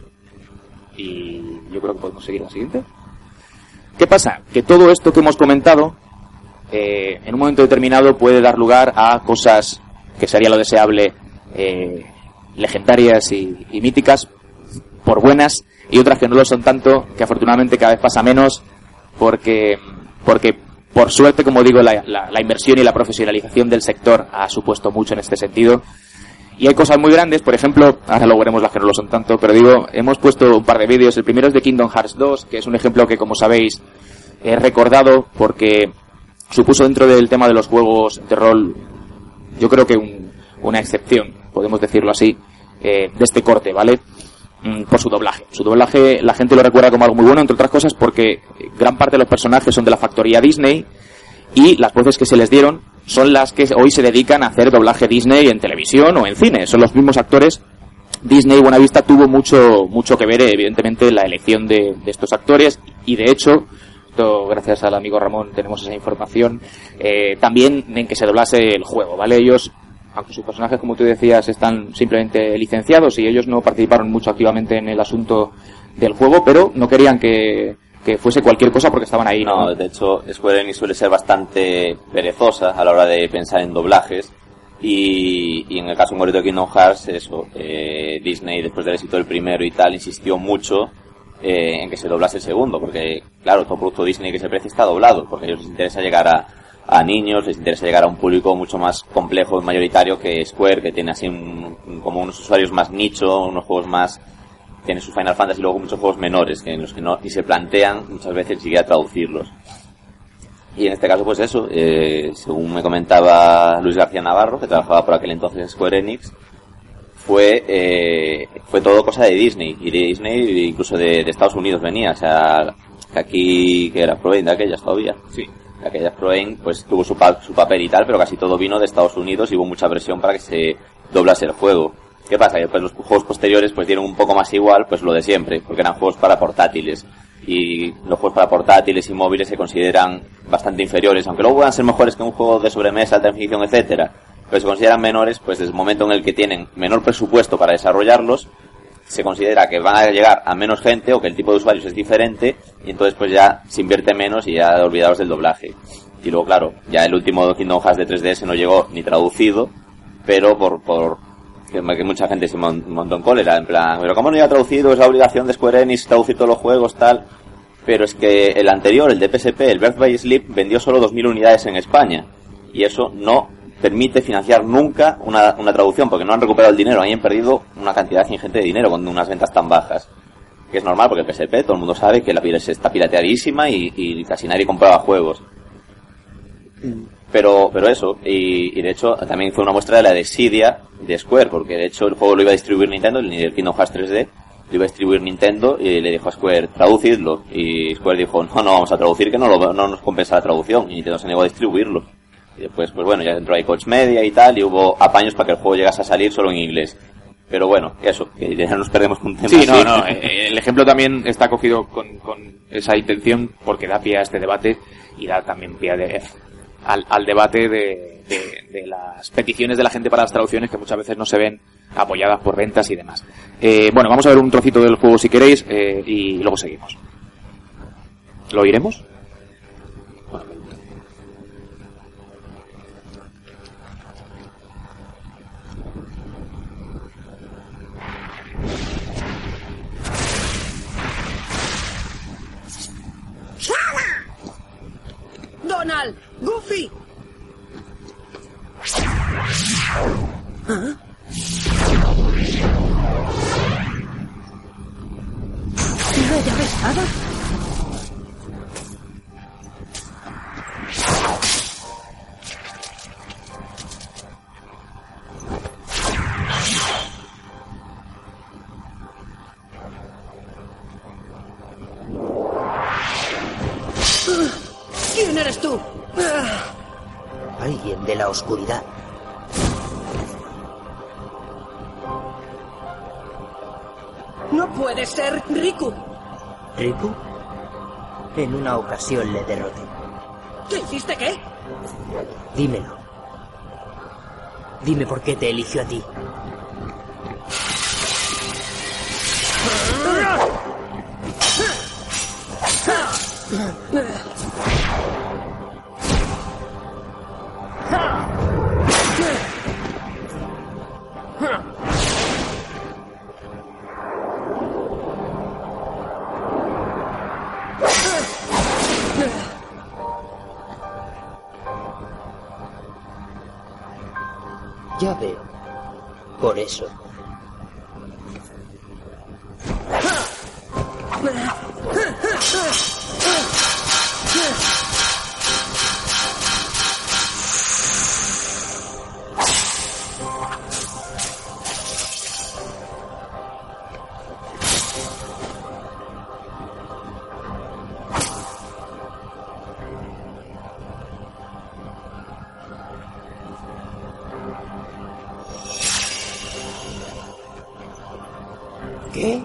Y yo creo que podemos seguir la siguiente. ¿Qué pasa? Que todo esto que hemos comentado eh, en un momento determinado puede dar lugar a cosas que sería lo deseable, eh, legendarias y, y míticas, por buenas, y otras que no lo son tanto, que afortunadamente cada vez pasa menos, porque porque por suerte, como digo, la, la, la inversión y la profesionalización del sector ha supuesto mucho en este sentido. Y hay cosas muy grandes, por ejemplo, ahora luego veremos las que no lo son tanto, pero digo, hemos puesto un par de vídeos. El primero es de Kingdom Hearts dos, que es un ejemplo que, como sabéis, he recordado porque supuso dentro del tema de los juegos de rol, yo creo que un, una excepción, podemos decirlo así, eh, de este corte, ¿vale? Mm, por su doblaje. Su doblaje la gente lo recuerda como algo muy bueno, entre otras cosas porque gran parte de los personajes son de la factoría Disney y las voces que se les dieron son las que hoy se dedican a hacer doblaje Disney en televisión o en cine. Son los mismos actores. Disney Buenavista tuvo mucho mucho que ver, evidentemente, en la elección de, de estos actores, y de hecho, esto, gracias al amigo Ramón tenemos esa información, eh, también en que se doblase el juego, ¿vale? Ellos, aunque sus personajes, como tú decías, están simplemente licenciados y ellos no participaron mucho activamente en el asunto del juego, pero no querían que que fuese cualquier cosa porque estaban ahí, ¿no? No, de hecho, Square Enix suele ser bastante perezosa a la hora de pensar en doblajes, y, y en el caso concreto de Kingdom Hearts, eso, eh, Disney, después del éxito del primero y tal, insistió mucho eh, en que se doblase el segundo, porque, claro, todo producto Disney que se precie está doblado, porque a ellos les interesa llegar a, a niños, les interesa llegar a un público mucho más complejo y mayoritario que Square, que tiene así un, un, como unos usuarios más nicho, unos juegos más... Tiene su Final Fantasy y luego muchos juegos menores, que en los que no ni se plantean muchas veces ni siquiera traducirlos. Y en este caso, pues eso, eh, según me comentaba Luis García Navarro, que trabajaba por aquel entonces en Square Enix, fue eh, fue todo cosa de Disney, y de Disney incluso de, de Estados Unidos venía, o sea, que aquí, que era Proen de aquellas todavía, sí, que aquellas Proen pues tuvo su, pa- su papel y tal, pero casi todo vino de Estados Unidos y hubo mucha presión para que se doblase el juego. ¿Qué pasa? Que después los juegos posteriores pues dieron un poco más igual, pues lo de siempre, porque eran juegos para portátiles. Y los juegos para portátiles y móviles se consideran bastante inferiores, aunque luego puedan ser mejores que un juego de sobremesa, alta definición, etcétera. Pero se consideran menores, pues desde el momento en el que tienen menor presupuesto para desarrollarlos, se considera que van a llegar a menos gente o que el tipo de usuarios es diferente, y entonces pues ya se invierte menos y ya olvidados del doblaje. Y luego, claro, ya el último Kingdom Hearts de tres D S no llegó ni traducido, pero por... por que mucha gente se montó en cólera, en plan, pero ¿cómo no iba traducido? Es la obligación de Square Enix traducir todos los juegos, tal. Pero es que el anterior, el de P S P, el Birth by Sleep, vendió solo dos mil unidades en España. Y eso no permite financiar nunca una, una traducción, porque no han recuperado el dinero, han perdido una cantidad ingente de dinero con unas ventas tan bajas. Que es normal, porque el P S P, todo el mundo sabe que la piratería está pirateadísima y, y casi nadie compraba juegos. Pero, pero eso, y, y de hecho también fue una muestra de la desidia de Square, porque de hecho el juego lo iba a distribuir Nintendo, el Kingdom Hearts tres D, lo iba a distribuir Nintendo y le dijo a Square, traducidlo. Y Square dijo, no, no vamos a traducir, que no, lo, no nos compensa la traducción, y Nintendo se negó a distribuirlo. Y después, pues bueno, ya entró ahí Coach Media y tal, y hubo apaños para que el juego llegase a salir solo en inglés. Pero bueno, eso, que ya nos perdemos con temas. Sí, no, no, el ejemplo también está cogido con, con esa intención porque da pie a este debate y da también pie de, al, al debate de, de, de las peticiones de la gente para las traducciones que muchas veces no se ven apoyadas por ventas y demás. Eh, bueno, vamos a ver un trocito del juego si queréis eh, y luego seguimos. ¿Lo oiremos? Donald, Goofy. ¿Ah? ¿Una llave espada? ¿Quién eres tú? Alguien de la oscuridad. No puede ser Riku. ¿Riku? En una ocasión le derroté. ¿Qué hiciste qué? Dímelo. Dime por qué te eligió a ti. Ya veo. Por eso. ¿Qué?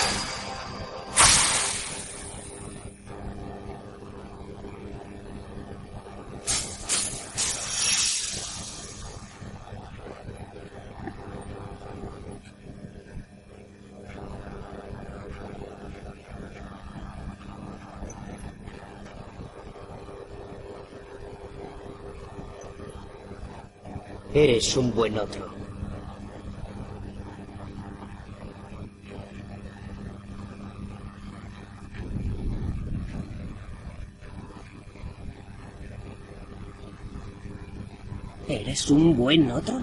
Eres un buen otro. ¿Eres un buen otro?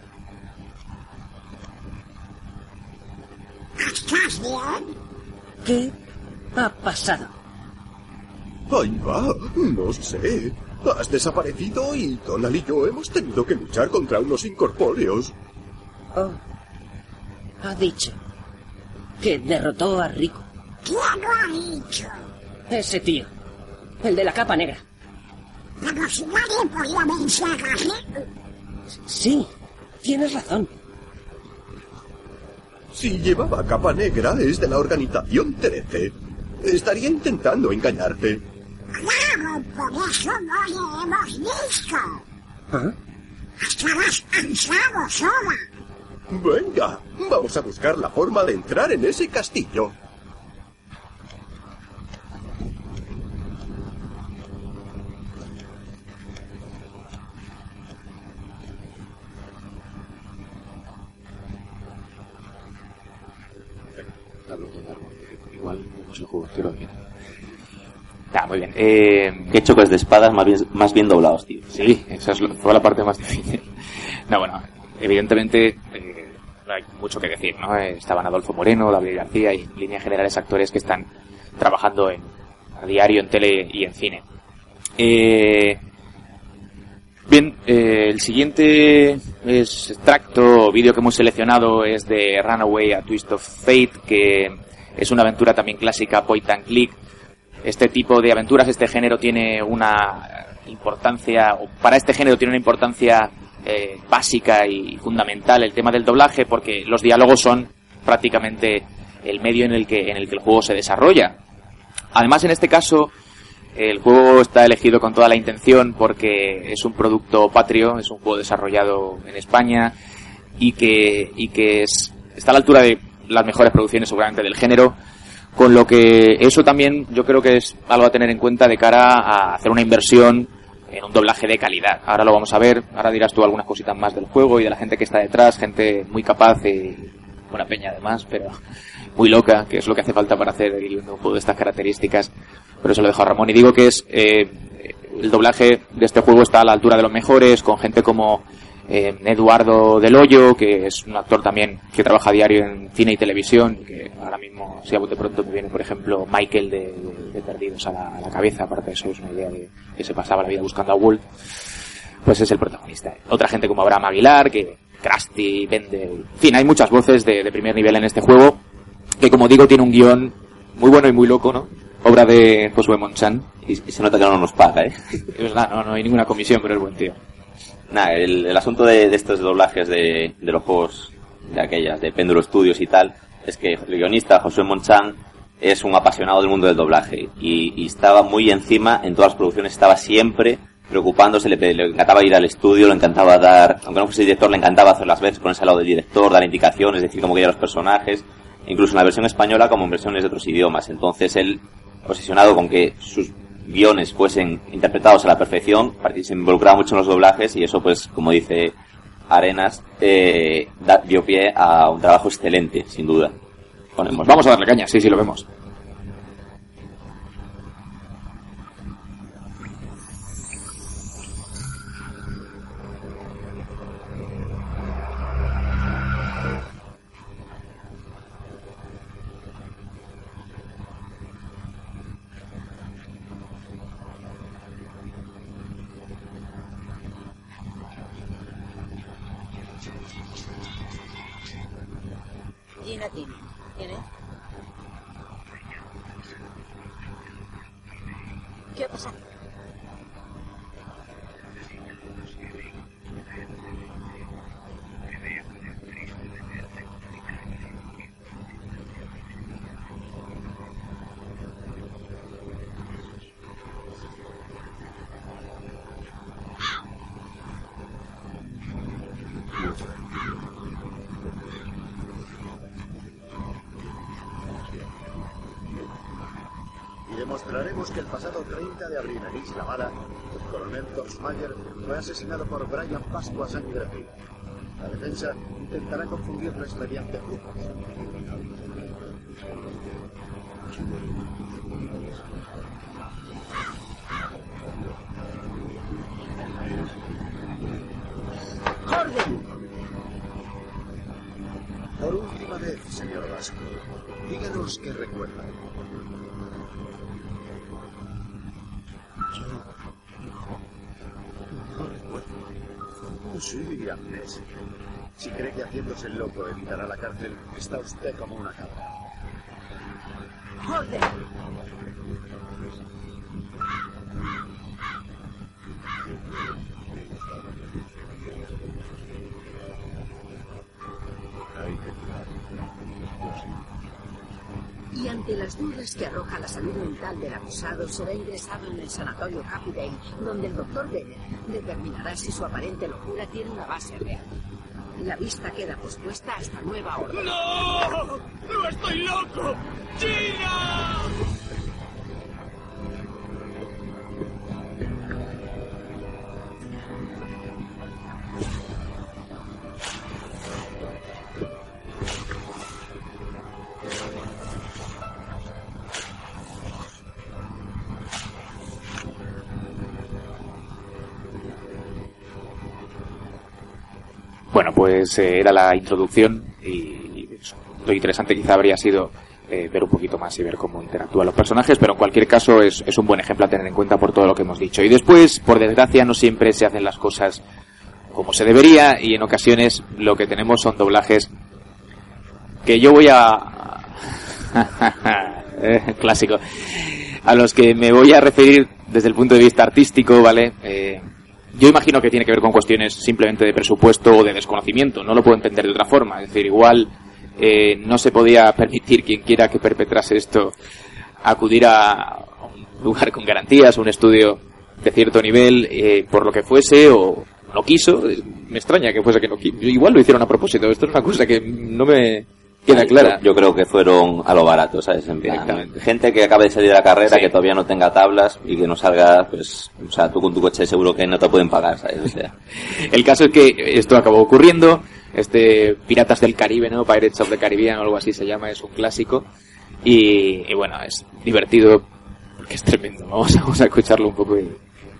¿Estás bien? ¿Qué ha pasado? Ahí va, no sé. Has desaparecido y Donald y yo hemos tenido que luchar contra unos incorpóreos. Oh. Ha dicho que derrotó a Riku. ¿Quién lo ha dicho? Ese tío. El de la capa negra. Pero si nadie podía vencer a Riku. Sí, tienes razón. Si llevaba capa negra es de la organización trece. Estaría intentando engañarte. Claro, por eso no le hemos visto. ¿Ah? Estarás cansado sola. Venga, vamos a buscar la forma de entrar en ese castillo. La bloquearon. igual no es el juego entero bien. Ah, muy bien. Eh, Qué choques de espadas más bien, más bien doblados, tío. Sí, esa es lo, fue la parte más difícil. No, bueno, evidentemente eh, no hay mucho que decir, ¿no? Eh, estaban Adolfo Moreno, Gabriel García y en líneas generales actores que están trabajando en, a diario en tele y en cine. Eh, bien, eh, el siguiente extracto o vídeo que hemos seleccionado es de Runaway a Twist of Fate, que es una aventura también clásica point and click. Este tipo de aventuras, este género tiene una importancia, o para este género tiene una importancia eh, básica y fundamental el tema del doblaje, porque los diálogos son prácticamente el medio en el que en el que el juego se desarrolla. Además, en este caso, el juego está elegido con toda la intención porque es un producto patrio, es un juego desarrollado en España y que y que es, está a la altura de las mejores producciones seguramente del género. Con lo que eso también yo creo que es algo a tener en cuenta de cara a hacer una inversión en un doblaje de calidad. Ahora lo vamos a ver, ahora dirás tú algunas cositas más del juego y de la gente que está detrás, gente muy capaz y buena peña además, pero muy loca, que es lo que hace falta para hacer un juego de estas características. Pero eso lo dejo a Ramón y digo que es eh, el doblaje de este juego está a la altura de los mejores, con gente como Eh, Eduardo Del Hoyo, que es un actor también que trabaja a diario en cine y televisión, que ahora mismo, si a bote pronto me viene, por ejemplo, Michael de, de, de Perdidos a la, a la cabeza, para que eso es una idea de que se pasaba la vida buscando a Walt, pues es el protagonista. Otra gente como Abraham Aguilar, que Krusty, Bender, en fin, hay muchas voces de, de primer nivel en este juego, que como digo tiene un guión muy bueno y muy loco, ¿no? Obra de Josué Monchan. Y, y se nota que no nos paga, ¿eh? Es nada, no, no hay ninguna comisión, pero es buen tío. Nada, el, el asunto de, de estos doblajes de, de los juegos de aquellas, de Péndulo Studios y tal, es que el guionista Josué Monchan es un apasionado del mundo del doblaje y, y estaba muy encima en todas las producciones, estaba siempre preocupándose, le, le encantaba ir al estudio, le encantaba dar, aunque no fuese director, le encantaba hacer las veces, ponerse al lado del director, dar indicaciones, decir cómo quería los personajes, incluso en la versión española como en versiones de otros idiomas. Entonces él, obsesionado con que sus guiones fuesen interpretados a la perfección, se involucraba mucho en los doblajes y eso, pues, como dice Arenas, eh, da, dio pie a un trabajo excelente, sin duda. Ponemos. Vamos a darle caña, sí, sí, lo vemos. Gina Tini. ¿Quién es? ¿Qué ha pasado? Demostraremos que el pasado treinta de abril en Isla Mala, el coronel Torsmayer fue asesinado por Brian Pascua Sangre Fría. La defensa intentará confundirles mediante grupos. ¡Orden! Por última vez, señor Vasco, díganos qué recuerda. No recuerdo. Oh, sí, amnesia. Si cree que haciéndose el loco evitará la cárcel, está usted como una cabra. ¡Orden! Y ante las dudas que arroja la salud mental del acusado, será ingresado en el sanatorio Happy Day, donde el doctor Benner determinará si su aparente locura tiene una base real. La vista queda pospuesta hasta nueva orden. ¡No! ¡No estoy loco! ¡Gina! bueno, pues eh, era la introducción y lo interesante quizá habría sido eh, ver un poquito más y ver cómo interactúan los personajes, pero en cualquier caso es, es un buen ejemplo a tener en cuenta por todo lo que hemos dicho. Y después, por desgracia, no siempre se hacen las cosas como se debería y en ocasiones lo que tenemos son doblajes que yo voy a... clásico. A los que me voy a referir desde el punto de vista artístico, ¿vale? Eh, yo imagino que tiene que ver con cuestiones simplemente de presupuesto o de desconocimiento, no lo puedo entender de otra forma. Es decir, igual eh, no se podía permitir quien quiera que perpetrase esto acudir a un lugar con garantías, un estudio de cierto nivel, eh, por lo que fuese, o no quiso. Me extraña que fuese que no quiso. Igual lo hicieron a propósito, esto es una cosa que no me queda clara. Yo, yo creo que fueron a lo barato, ¿sabes? En plan, gente que acabe de salir de la carrera, sí, que todavía no tenga tablas y que no salga, pues, o sea, tú con tu coche seguro que no te pueden pagar, ¿sabes? O sea. El caso es que esto acabó ocurriendo. Este Piratas del Caribe, ¿no? Pirates of the Caribbean o algo así se llama, es un clásico. Y, y bueno, es divertido porque es tremendo. Vamos, vamos a escucharlo un poco y...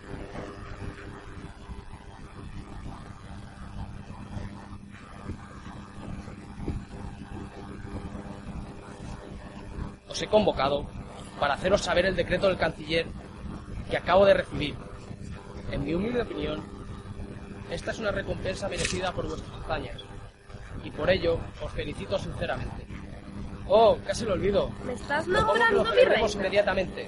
Os he convocado para haceros saber el decreto del canciller que acabo de recibir. En mi humilde opinión, esta es una recompensa merecida por vuestras hazañas, y por ello os felicito sinceramente. Oh, casi lo olvido. ¿Me estás Propongo que nombrando lo mi rey? celebremos inmediatamente.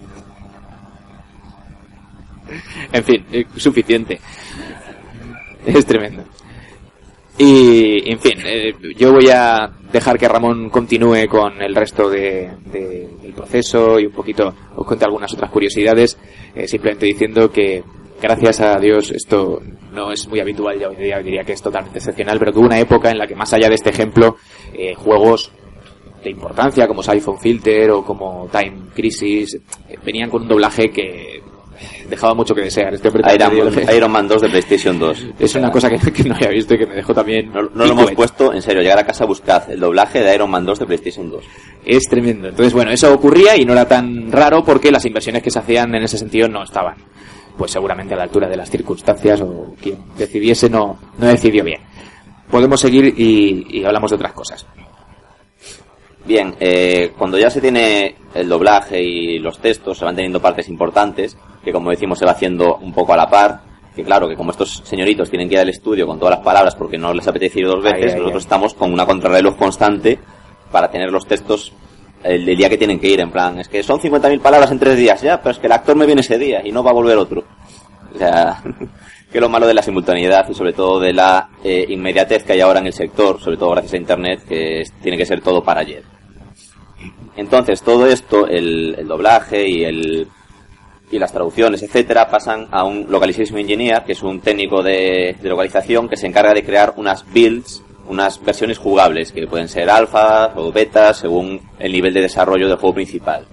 En fin, eh, suficiente. Es tremendo. Y, en fin, eh, yo voy a dejar que Ramón continúe con el resto de, de, del proceso y un poquito os cuente algunas otras curiosidades, eh, simplemente diciendo que gracias a Dios esto no es muy habitual ya hoy día, diría que es totalmente excepcional, pero que hubo una época en la que más allá de este ejemplo, eh, juegos de importancia como Siphon Filter o como Time Crisis eh, venían con un doblaje que dejaba mucho que desear. Este Iron, Iron Man dos de PlayStation dos. Es una cosa que, que no había visto y que me dejó también... No, no lo hemos puesto, en serio, llegar a casa, buscad el doblaje de Iron Man dos de PlayStation dos. Es tremendo. Entonces, bueno, eso ocurría y no era tan raro porque las inversiones que se hacían en ese sentido no estaban, pues seguramente a la altura de las circunstancias, o quien decidiese no, no decidió bien. Podemos seguir y, y hablamos de otras cosas. Bien, eh, cuando ya se tiene el doblaje y los textos, se van teniendo partes importantes, que como decimos se va haciendo un poco a la par, que claro, que como estos señoritos tienen que ir al estudio con todas las palabras porque no les apetece ir dos veces, ay, ay, nosotros ay. estamos con una contrarreloj constante para tener los textos el, el día que tienen que ir, en plan, es que son cincuenta mil palabras en tres días, ya, pero es que el actor me viene ese día y no va a volver otro. O sea, que es lo malo de la simultaneidad y sobre todo de la eh, inmediatez que hay ahora en el sector, sobre todo gracias a Internet, que es, tiene que ser todo para ayer. Entonces, todo esto, el, el doblaje y el y las traducciones, etcétera, pasan a un Localization Engineer, que es un técnico de, de localización que se encarga de crear unas builds, unas versiones jugables, que pueden ser alfas o betas, según el nivel de desarrollo del juego principal.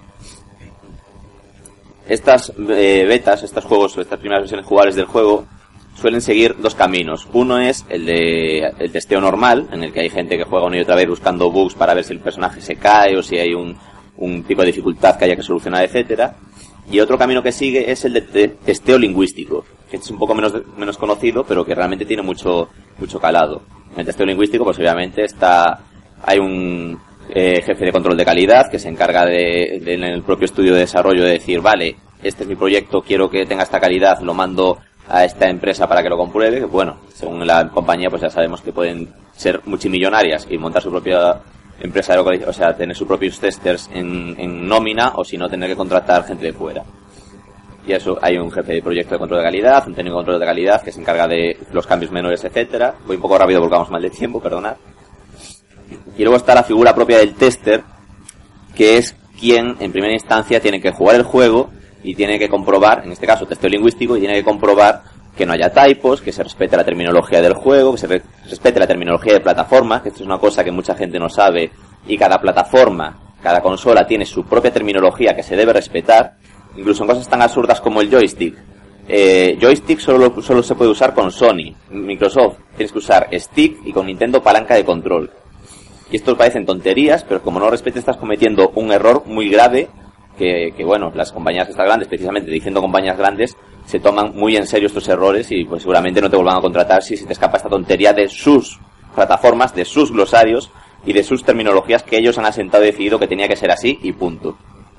Estas eh, betas, estos juegos, estas primeras versiones jugables del juego, suelen seguir dos caminos. Uno es el de el testeo normal, en el que hay gente que juega una y otra vez buscando bugs para ver si el personaje se cae o si hay un, un pico de dificultad que haya que solucionar, etcétera. Y otro camino que sigue es el de te- testeo lingüístico, que es un poco menos menos conocido, pero que realmente tiene mucho mucho calado. En el testeo lingüístico, pues obviamente está hay un eh, jefe de control de calidad que se encarga de, de en el propio estudio de desarrollo de decir, vale, este es mi proyecto, quiero que tenga esta calidad, lo mando a esta empresa para que lo compruebe, que bueno, según la compañía pues ya sabemos que pueden ser multimillonarias y montar su propia empresa de localización, o sea, tener sus propios testers en, en nómina, o si no, tener que contratar gente de fuera. Y eso, hay un jefe de proyecto de control de calidad, un técnico de control de calidad que se encarga de los cambios menores, etcétera. Voy un poco rápido porque vamos mal de tiempo, perdonad. Y luego está la figura propia del tester, que es quien en primera instancia tiene que jugar el juego y tiene que comprobar, en este caso testeo lingüístico, y tiene que comprobar que no haya typos, que se respete la terminología del juego, que se re- respete la terminología de plataforma, que esto es una cosa que mucha gente no sabe, y cada plataforma, cada consola tiene su propia terminología que se debe respetar, incluso en cosas tan absurdas como el joystick. Eh, joystick solo, solo se puede usar con Sony. Microsoft tienes que usar stick y con Nintendo palanca de control. Y esto parecen tonterías, pero como no respetes estás cometiendo un error muy grave que, que bueno, las compañías estas grandes, precisamente diciendo compañías grandes, se toman muy en serio estos errores y pues seguramente no te vuelvan a contratar si se te escapa esta tontería de sus plataformas, de sus glosarios y de sus terminologías que ellos han asentado y decidido que tenía que ser así y punto.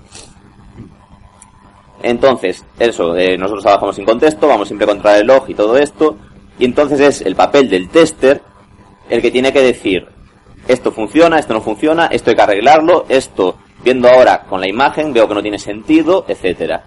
Entonces, eso, eh, nosotros trabajamos sin contexto, vamos siempre contra el reloj y todo esto, y entonces es el papel del tester el que tiene que decir, esto funciona, esto no funciona, esto hay que arreglarlo, esto, viendo ahora con la imagen, veo que no tiene sentido, etcétera.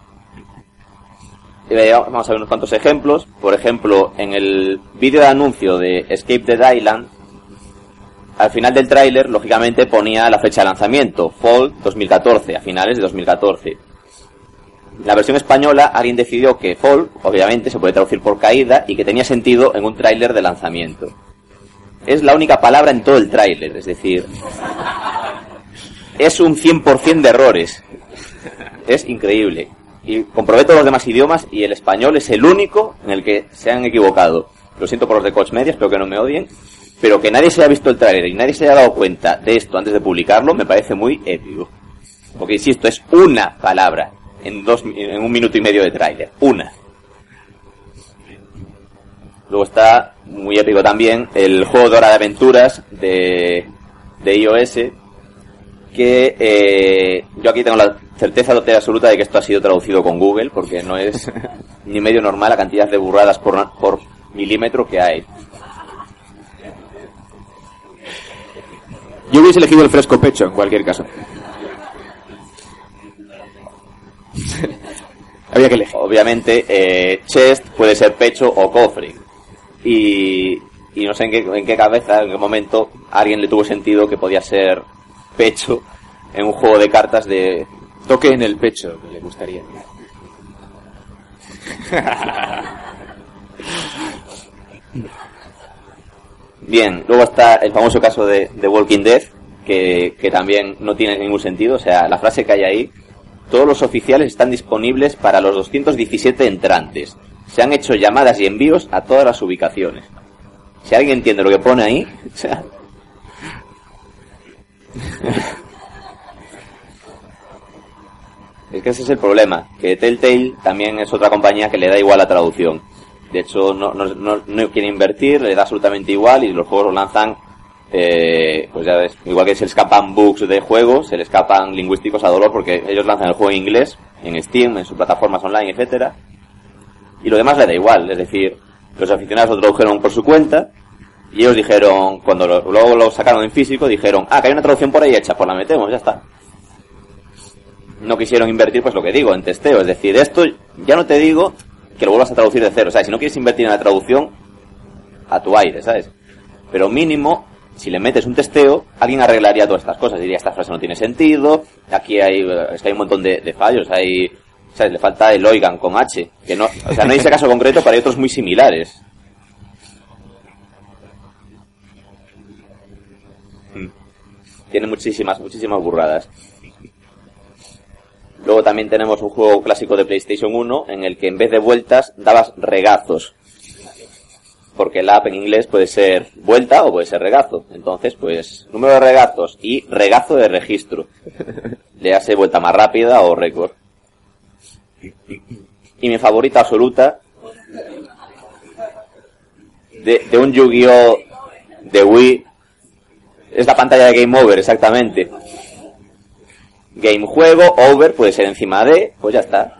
Vamos a ver unos cuantos ejemplos. Por ejemplo, en el vídeo de anuncio de Escape the Island, al final del tráiler, lógicamente, ponía la fecha de lanzamiento, Fall dos mil catorce, a finales de dos mil catorce. La versión española, alguien decidió que Fall, obviamente, se puede traducir por caída y que tenía sentido en un tráiler de lanzamiento. Es la única palabra en todo el tráiler, es decir, es un cien por ciento de errores. Es increíble. Y comprobé todos los demás idiomas y el español es el único en el que se han equivocado. Lo siento por los de Coach Media, espero que no me odien, pero que nadie se haya visto el tráiler y nadie se haya dado cuenta de esto antes de publicarlo me parece muy épico. Porque insisto, es una palabra en dos en un minuto y medio de tráiler, una. Luego está muy épico también el juego de Hora de Aventuras de, de iOS, que eh, yo aquí tengo la certeza total y absoluta de que esto ha sido traducido con Google, porque no es ni medio normal la cantidad de burradas por, por milímetro que hay. Yo hubiese elegido el fresco pecho en cualquier caso. Había que elegir. Obviamente, eh, chest puede ser pecho o cofre. Y, y no sé en qué, en qué cabeza, en qué momento, alguien le tuvo sentido que podía ser pecho en un juego de cartas de... Toque en el pecho, que le gustaría. Bien, luego está el famoso caso de, de Walking Dead, que, que también no tiene ningún sentido. O sea, la frase que hay ahí, todos los oficiales están disponibles para los doscientos diecisiete entrantes. Se han hecho llamadas y envíos a todas las ubicaciones. Si alguien entiende lo que pone ahí, o sea... Es que ese es el problema, que Telltale también es otra compañía que le da igual la traducción. De hecho, no, no, no, no quiere invertir, le da absolutamente igual y los juegos los lanzan, eh, pues ya ves, igual que se le escapan bugs de juegos, se le escapan lingüísticos a dolor porque ellos lanzan el juego en inglés, en Steam, en sus plataformas online, etcétera. Y lo demás le da igual, es decir, los aficionados lo tradujeron por su cuenta y ellos dijeron, cuando lo, luego lo sacaron en físico, dijeron, ah, que hay una traducción por ahí hecha, pues la metemos, ya está. No quisieron invertir, pues lo que digo, en testeo. Es decir, esto ya no te digo que lo vuelvas a traducir de cero. O sea, si no quieres invertir en la traducción, a tu aire, ¿sabes? Pero mínimo, si le metes un testeo, alguien arreglaría todas estas cosas. Diría, esta frase no tiene sentido, aquí hay, es que hay un montón de, de fallos, hay, ¿sabes? Le falta el oigan con H. Que no, o sea, no hay ese caso concreto, pero hay otros muy similares. Tiene muchísimas, muchísimas burradas. Luego también tenemos un juego clásico de PlayStation uno en el que en vez de vueltas dabas regazos. Porque la app en inglés puede ser vuelta o puede ser regazo. Entonces, pues, número de regazos y regazo de registro. Le hace vuelta más rápida o récord. Y mi favorita absoluta de, de un Yu-Gi-Oh! De Wii es la pantalla de Game Over, exactamente. Game juego, over, puede ser encima de, pues ya está.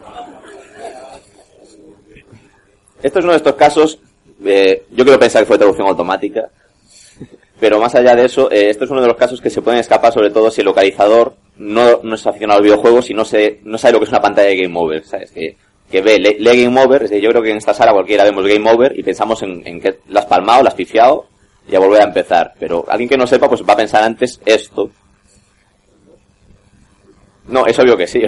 Esto es uno de estos casos, eh, yo quiero pensar que fue traducción automática, pero más allá de eso, eh, esto es uno de los casos que se pueden escapar, sobre todo si el localizador no, no es aficionado al videojuego, si no, se, no sabe lo que es una pantalla de Game Over, ¿sabes? Que, que ve, lee, lee Game Over, es decir, yo creo que en esta sala cualquiera vemos Game Over y pensamos en, en que la has palmado, la has pifiado y a volver a empezar, pero alguien que no sepa, pues va a pensar antes esto. No, es obvio que sí.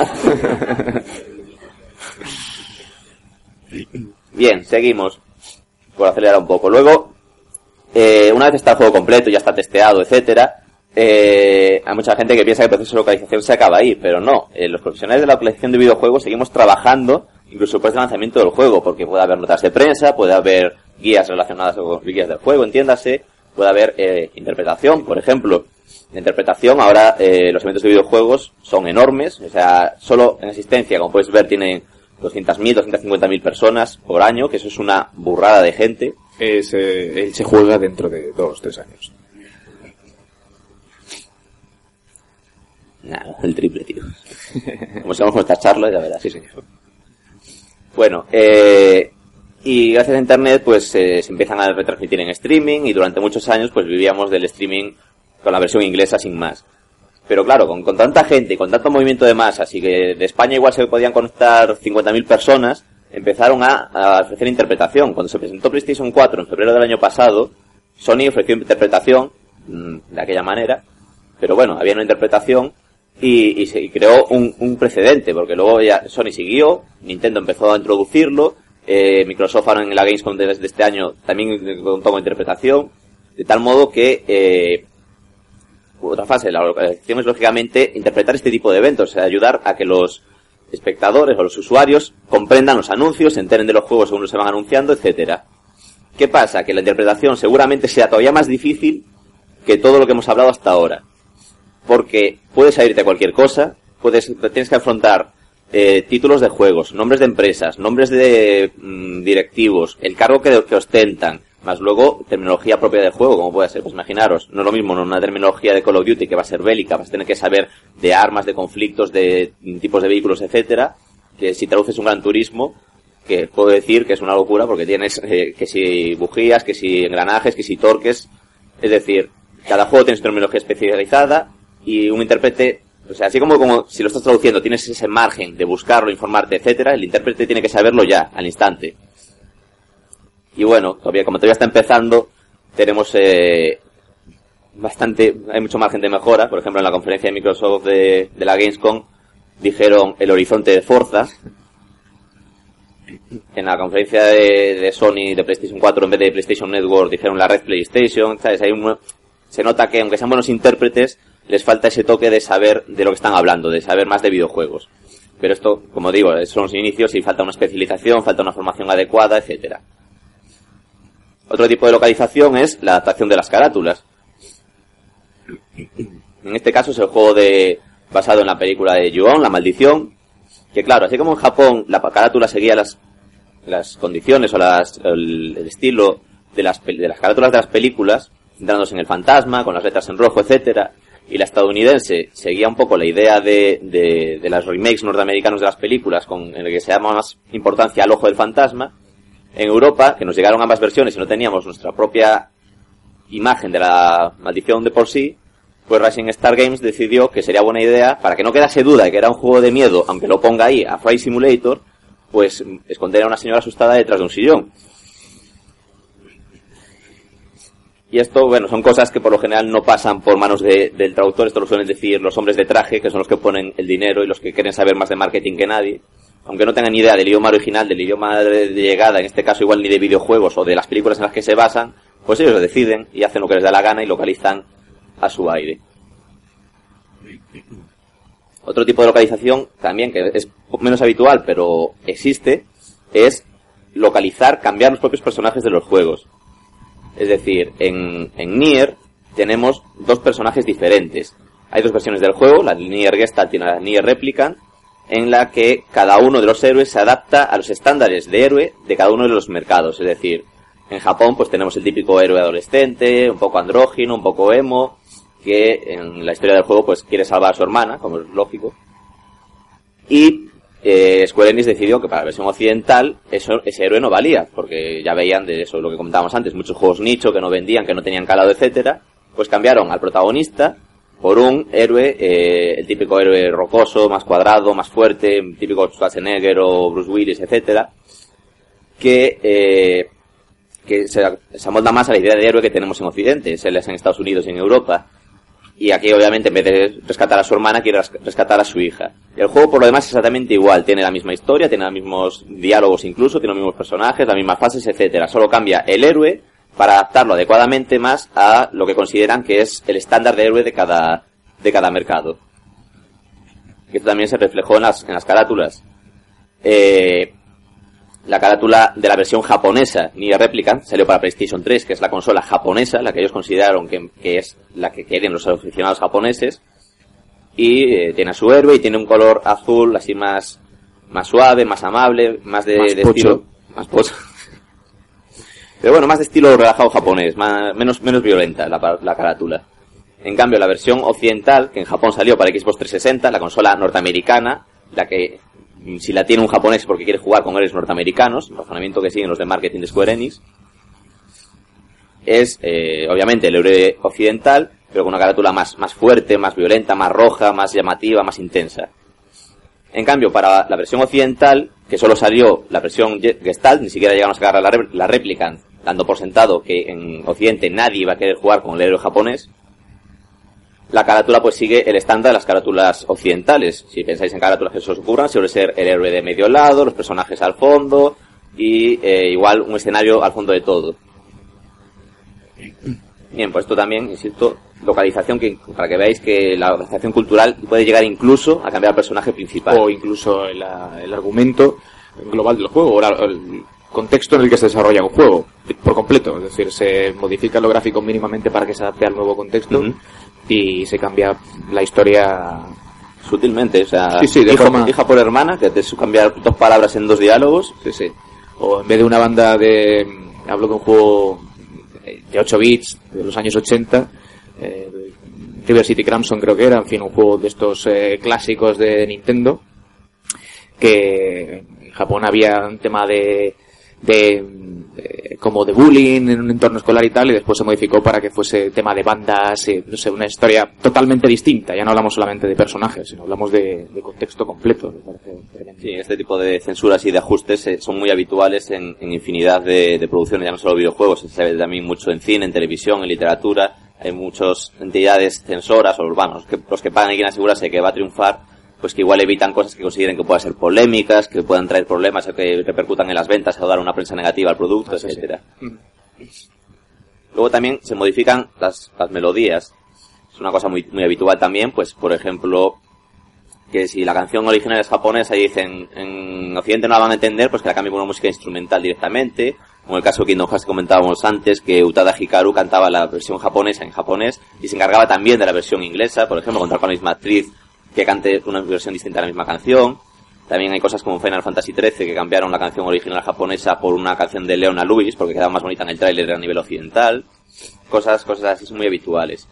Bien, seguimos. Por acelerar un poco. Luego, eh, una vez está el juego completo, ya está testeado, etcétera, eh, hay mucha gente que piensa que el proceso de localización se acaba ahí, pero no. Eh, los profesionales de la localización de videojuegos seguimos trabajando incluso después del lanzamiento del juego, porque puede haber notas de prensa, puede haber guías relacionadas con guías del juego, entiéndase, puede haber eh, interpretación, por ejemplo. La interpretación, ahora eh, los eventos de videojuegos son enormes, o sea, solo en asistencia, como puedes ver, tienen doscientas mil, doscientas cincuenta mil personas por año, que eso es una burrada de gente. Es, eh, él se juega dentro de dos, tres años. Nada, el triple, tío. Como sigamos con esta charla, ya verás. Sí, señor. Bueno, eh, y gracias a internet, pues eh, se empiezan a retransmitir en streaming, y durante muchos años, pues vivíamos del streaming con la versión inglesa sin más. Pero claro, con, con tanta gente y con tanto movimiento de masas, y que de España igual se podían conectar cincuenta mil personas, empezaron a, a ofrecer interpretación. Cuando se presentó PlayStation cuatro en febrero del año pasado, Sony ofreció interpretación mmm, de aquella manera, pero bueno, había una interpretación y, y se y creó un, un precedente, porque luego ya Sony siguió, Nintendo empezó a introducirlo, eh, Microsoft ahora en la Gamescom de, de este año también contó con interpretación, de tal modo que eh, otra fase, la localización es lógicamente interpretar este tipo de eventos, o sea, ayudar a que los espectadores o los usuarios comprendan los anuncios, se enteren de los juegos según se van anunciando, etcétera. ¿Qué pasa? Que la interpretación seguramente sea todavía más difícil que todo lo que hemos hablado hasta ahora. Porque puedes salirte a cualquier cosa, puedes, tienes que afrontar eh, títulos de juegos, nombres de empresas, nombres de mmm, directivos, el cargo que, que ostentan, más luego terminología propia del juego, como puede ser. Pues imaginaros, no es lo mismo, no una terminología de Call of Duty que va a ser bélica, vas a tener que saber de armas, de conflictos, de tipos de vehículos, etcétera, que si traduces un Gran Turismo, que puedo decir que es una locura porque tienes eh, que si bujías, que si engranajes, que si torques, es decir, cada juego tiene su terminología especializada y un intérprete, o sea, así como, como si lo estás traduciendo tienes ese margen de buscarlo, informarte, etcétera, el intérprete tiene que saberlo ya, al instante. Y bueno, todavía como todavía está empezando, tenemos eh, bastante, hay mucho margen de mejora. Por ejemplo, en la conferencia de Microsoft de, de la Gamescom dijeron el horizonte de Forza. En la conferencia de, de Sony de PlayStation cuatro, en vez de PlayStation Network, dijeron la red PlayStation, ¿sabes? Hay un, se nota que aunque sean buenos intérpretes, les falta ese toque de saber de lo que están hablando, de saber más de videojuegos. Pero esto, como digo, son los inicios y falta una especialización, falta una formación adecuada, etcétera. Otro tipo de localización es la adaptación de las carátulas. En este caso es el juego de basado en la película de Ju-On, La Maldición, que claro, así como en Japón la carátula seguía las las condiciones o las el, el estilo de las de las carátulas de las películas, centrándose en el fantasma, con las letras en rojo, etcétera, y la estadounidense seguía un poco la idea de, de, de las remakes norteamericanos de las películas, con en el que se llama más importancia al ojo del fantasma. En Europa, que nos llegaron ambas versiones y no teníamos nuestra propia imagen de la maldición de por sí, pues Rising Star Games decidió que sería buena idea, para que no quedase duda de que era un juego de miedo, aunque lo ponga ahí a Flight Simulator, pues esconder a una señora asustada detrás de un sillón. Y esto, bueno, son cosas que por lo general no pasan por manos de, del traductor. Esto lo suelen decir los hombres de traje, que son los que ponen el dinero y los que quieren saber más de marketing que nadie. Aunque no tengan ni idea del idioma original, del idioma de llegada, en este caso igual ni de videojuegos o de las películas en las que se basan, pues ellos lo deciden y hacen lo que les da la gana y localizan a su aire. Otro tipo de localización también que es menos habitual pero existe es localizar, cambiar los propios personajes de los juegos. Es decir, en, en Nier tenemos dos personajes diferentes. Hay dos versiones del juego, la Nier Gestalt y la Nier Replicant, en la que cada uno de los héroes se adapta a los estándares de héroe de cada uno de los mercados. Es decir, en Japón pues tenemos el típico héroe adolescente, un poco andrógino, un poco emo, que en la historia del juego pues quiere salvar a su hermana, como es lógico. Y eh, Square Enix decidió que para la versión occidental eso, ese héroe no valía, porque ya veían de eso lo que comentábamos antes, muchos juegos nicho que no vendían, que no tenían calado, etcétera. Pues cambiaron al protagonista por un héroe, eh, el típico héroe rocoso, más cuadrado, más fuerte, típico Schwarzenegger o Bruce Willis, etcétera, que eh, que se, se amolda más a la idea de héroe que tenemos en Occidente, se les en Estados Unidos y en Europa. Y aquí obviamente en vez de rescatar a su hermana quiere rescatar a su hija. Y el juego por lo demás es exactamente igual, tiene la misma historia, tiene los mismos diálogos incluso, tiene los mismos personajes, las mismas fases, etcétera. Solo cambia el héroe para adaptarlo adecuadamente más a lo que consideran que es el estándar de héroe de cada de cada mercado. Esto también se reflejó en las en las carátulas. Eh, la carátula de la versión japonesa, Nier Replicant, salió para PlayStation tres, que es la consola japonesa, la que ellos consideraron que, que es la que quieren los aficionados japoneses, y eh, tiene a su héroe y tiene un color azul así más más suave, más amable, más de, más de pocho. estilo, más pocho. Pero bueno, más de estilo relajado japonés, más, menos menos violenta la, la carátula. En cambio, la versión occidental, que en Japón salió para Xbox trescientos sesenta, la consola norteamericana, la que si la tiene un japonés es porque quiere jugar con héroes norteamericanos, el razonamiento que siguen los de marketing de Square Enix, es eh, obviamente el héroe occidental, pero con una carátula más, más fuerte, más violenta, más roja, más llamativa, más intensa. En cambio, para la versión occidental, que solo salió la versión Gestalt, ni siquiera llegaron a sacar la, la Replicant, dando por sentado que en Occidente nadie iba a querer jugar con el héroe japonés, la carátula pues sigue el estándar de las carátulas occidentales. Si pensáis en carátulas que se os ocurran, suele ser el héroe de medio lado, los personajes al fondo y eh, igual un escenario al fondo de todo. Bien, pues esto también, insisto, localización que para que veáis que la localización cultural puede llegar incluso a cambiar al personaje principal. O incluso el, el argumento global del juego, o el contexto en el que se desarrolla un juego, por completo. Es decir, se modifica lo gráfico mínimamente para que se adapte al nuevo contexto. Uh-huh. Y se cambia la historia sutilmente, o sea, sí, sí, de hija, forma... hija por hermana, que te cambiar dos palabras en dos diálogos. Sí, sí. O en vez de una banda de... Hablo de un juego de ocho bits de los años ochenta, eh, River City Crimson creo que era, en fin, un juego de estos eh, clásicos de Nintendo, que en Japón había un tema de... de Eh, como de bullying en un entorno escolar y tal, y después se modificó para que fuese tema de bandas, eh, no sé, una historia totalmente distinta. Ya no hablamos solamente de personajes, sino hablamos de, de contexto completo. Me parece tremendo. Sí, este tipo de censuras y de ajustes eh, son muy habituales en, en infinidad de, de producciones, ya no solo videojuegos, se ve también mucho en cine, en televisión, en literatura. Hay muchas entidades censoras o urbanos, que, los que pagan y quieren asegurarse de que va a triunfar, pues que igual evitan cosas que consideren que puedan ser polémicas, que puedan traer problemas o que repercutan en las ventas o dar una prensa negativa al producto, sí, etcétera. Sí. Luego también se modifican las, las melodías. Es una cosa muy, muy habitual también, pues por ejemplo, que si la canción original es japonesa y dicen en Occidente no la van a entender, pues que la cambien por una música instrumental directamente, como el caso de Kingdom Hearts que comentábamos antes, que Utada Hikaru cantaba la versión japonesa en japonés y se encargaba también de la versión inglesa, por ejemplo, contar con la misma actriz que cante una versión distinta a la misma canción. También hay cosas como Final Fantasy trece que cambiaron la canción original japonesa por una canción de Leona Lewis porque quedaba más bonita en el tráiler a nivel occidental. Cosas, cosas así son muy habituales.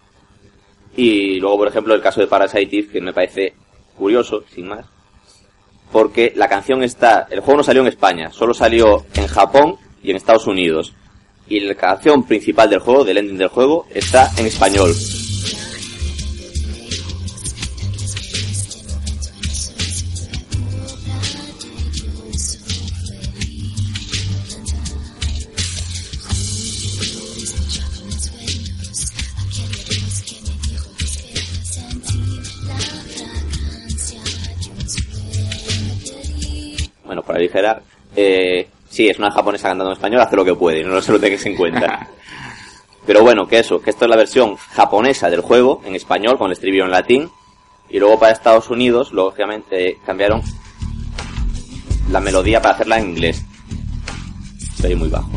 Y luego, por ejemplo, el caso de Parasite Eve, que me parece curioso, sin más, porque la canción está... El juego no salió en España, solo salió en Japón y en Estados Unidos. Y la canción principal del juego, del ending del juego, está en español. Bueno, para aligerar, eh, sí, es una japonesa cantando en español, hace lo que puede, no se lo tengáis en cuenta. Pero bueno, que eso, que esto es la versión japonesa del juego, en español, con el estribillo en latín, y luego para Estados Unidos, lógicamente, eh, cambiaron la melodía para hacerla en inglés. Estoy muy bajo.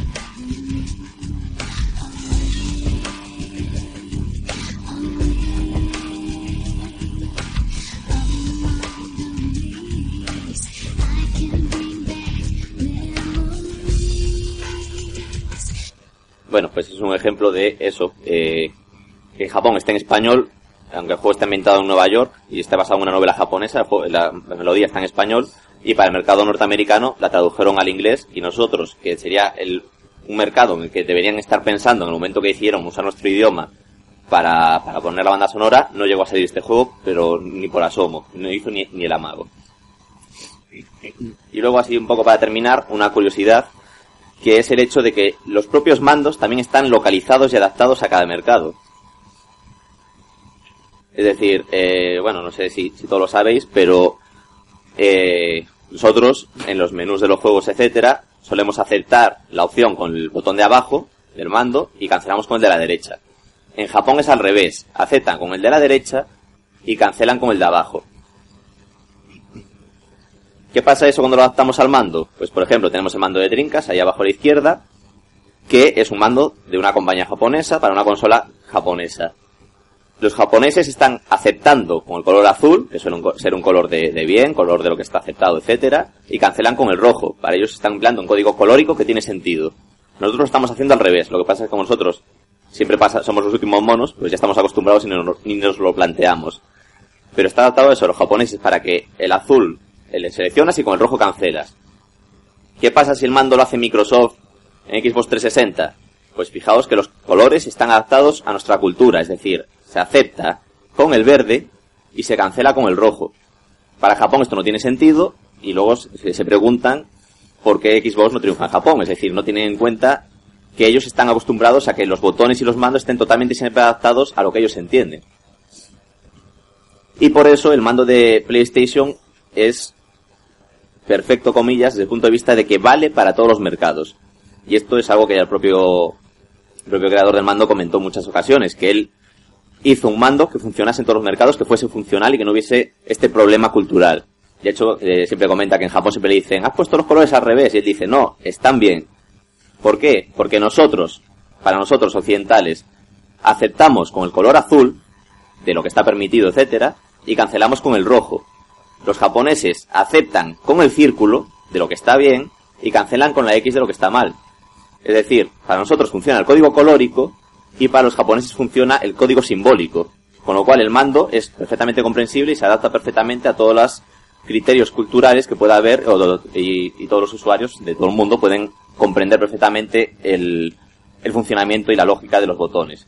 Bueno, pues es un ejemplo de eso, eh, que en Japón está en español, aunque el juego está ambientado en Nueva York y está basado en una novela japonesa, el juego, la, la melodía está en español, y para el mercado norteamericano la tradujeron al inglés, y nosotros, que sería el, un mercado en el que deberían estar pensando en el momento que hicieron usar nuestro idioma para, para poner la banda sonora, no llegó a salir este juego, pero ni por asomo, no hizo ni, ni el amago. Y luego, así un poco para terminar, una curiosidad, que es el hecho de que los propios mandos también están localizados y adaptados a cada mercado. Es decir, eh, bueno, no sé si, si todos lo sabéis, pero eh, nosotros, en los menús de los juegos, etcétera, solemos aceptar la opción con el botón de abajo del mando y cancelamos con el de la derecha. En Japón es al revés, aceptan con el de la derecha y cancelan con el de abajo. ¿Qué pasa eso cuando lo adaptamos al mando? Pues por ejemplo, tenemos el mando de Dreamcast ahí abajo a la izquierda, que es un mando de una compañía japonesa para una consola japonesa. Los japoneses están aceptando con el color azul, que suele un, ser un color de, de bien, color de lo que está aceptado, etcétera, y cancelan con el rojo. Para ellos están empleando un código colórico que tiene sentido. Nosotros lo estamos haciendo al revés. Lo que pasa es que como nosotros siempre pasa, somos los últimos monos, pues ya estamos acostumbrados y no, ni nos lo planteamos. Pero está adaptado eso a los japoneses para que el azul le seleccionas y con el rojo cancelas. ¿Qué pasa si el mando lo hace Microsoft en Xbox trescientos sesenta? Pues fijaos que los colores están adaptados a nuestra cultura, es decir, se acepta con el verde y se cancela con el rojo. Para Japón esto no tiene sentido y luego se preguntan por qué Xbox no triunfa en Japón, es decir, no tienen en cuenta que ellos están acostumbrados a que los botones y los mandos estén totalmente siempre adaptados a lo que ellos entienden. Y por eso el mando de PlayStation es perfecto, comillas, desde el punto de vista de que vale para todos los mercados. Y esto es algo que ya el propio, el propio creador del mando comentó en muchas ocasiones, que él hizo un mando que funcionase en todos los mercados, que fuese funcional y que no hubiese este problema cultural. De hecho, eh, siempre comenta que en Japón siempre le dicen, has puesto los colores al revés, y él dice, no, están bien. ¿Por qué? Porque nosotros, para nosotros occidentales, aceptamos con el color azul, de lo que está permitido, etcétera, y cancelamos con el rojo. Los japoneses aceptan con el círculo, de lo que está bien, y cancelan con la X de lo que está mal. Es decir, para nosotros funciona el código colórico, y para los japoneses funciona el código simbólico. Con lo cual el mando es perfectamente comprensible y se adapta perfectamente a todos los criterios culturales que pueda haber, o, y, y todos los usuarios de todo el mundo pueden comprender perfectamente el, el funcionamiento y la lógica de los botones.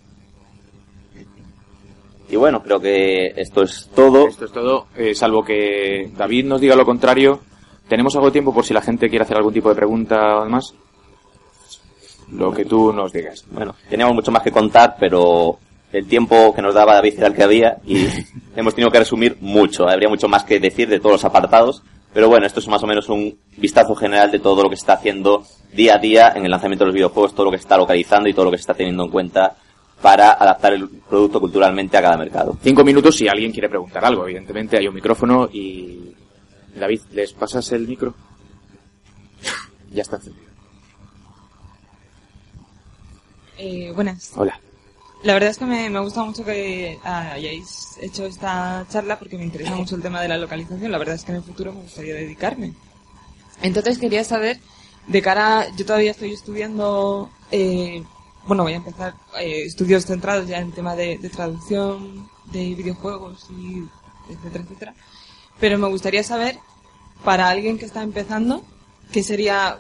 Y bueno, creo que esto es todo. Esto es todo, eh, salvo que David nos diga lo contrario. ¿Tenemos algo de tiempo por si la gente quiere hacer algún tipo de pregunta más? Lo que tú nos digas. Bueno, teníamos mucho más que contar, pero el tiempo que nos daba David era el que había y hemos tenido que resumir mucho. Habría mucho más que decir de todos los apartados, pero bueno, esto es más o menos un vistazo general de todo lo que se está haciendo día a día en el lanzamiento de los videojuegos, todo lo que se está localizando y todo lo que se está teniendo en cuenta para adaptar el producto culturalmente a cada mercado. Cinco minutos si alguien quiere preguntar algo, evidentemente hay un micrófono y... David, ¿les pasas el micro? Ya está encendido. Eh, buenas. Hola. La verdad es que me, me gusta mucho que hayáis hecho esta charla porque me interesa mucho el tema de la localización. La verdad es que en el futuro me gustaría dedicarme. Entonces quería saber, de cara, yo todavía estoy estudiando, eh, bueno, voy a empezar eh, estudios centrados ya en el tema de, de traducción de videojuegos y etcétera, etcétera. Pero me gustaría saber, para alguien que está empezando, ¿qué sería,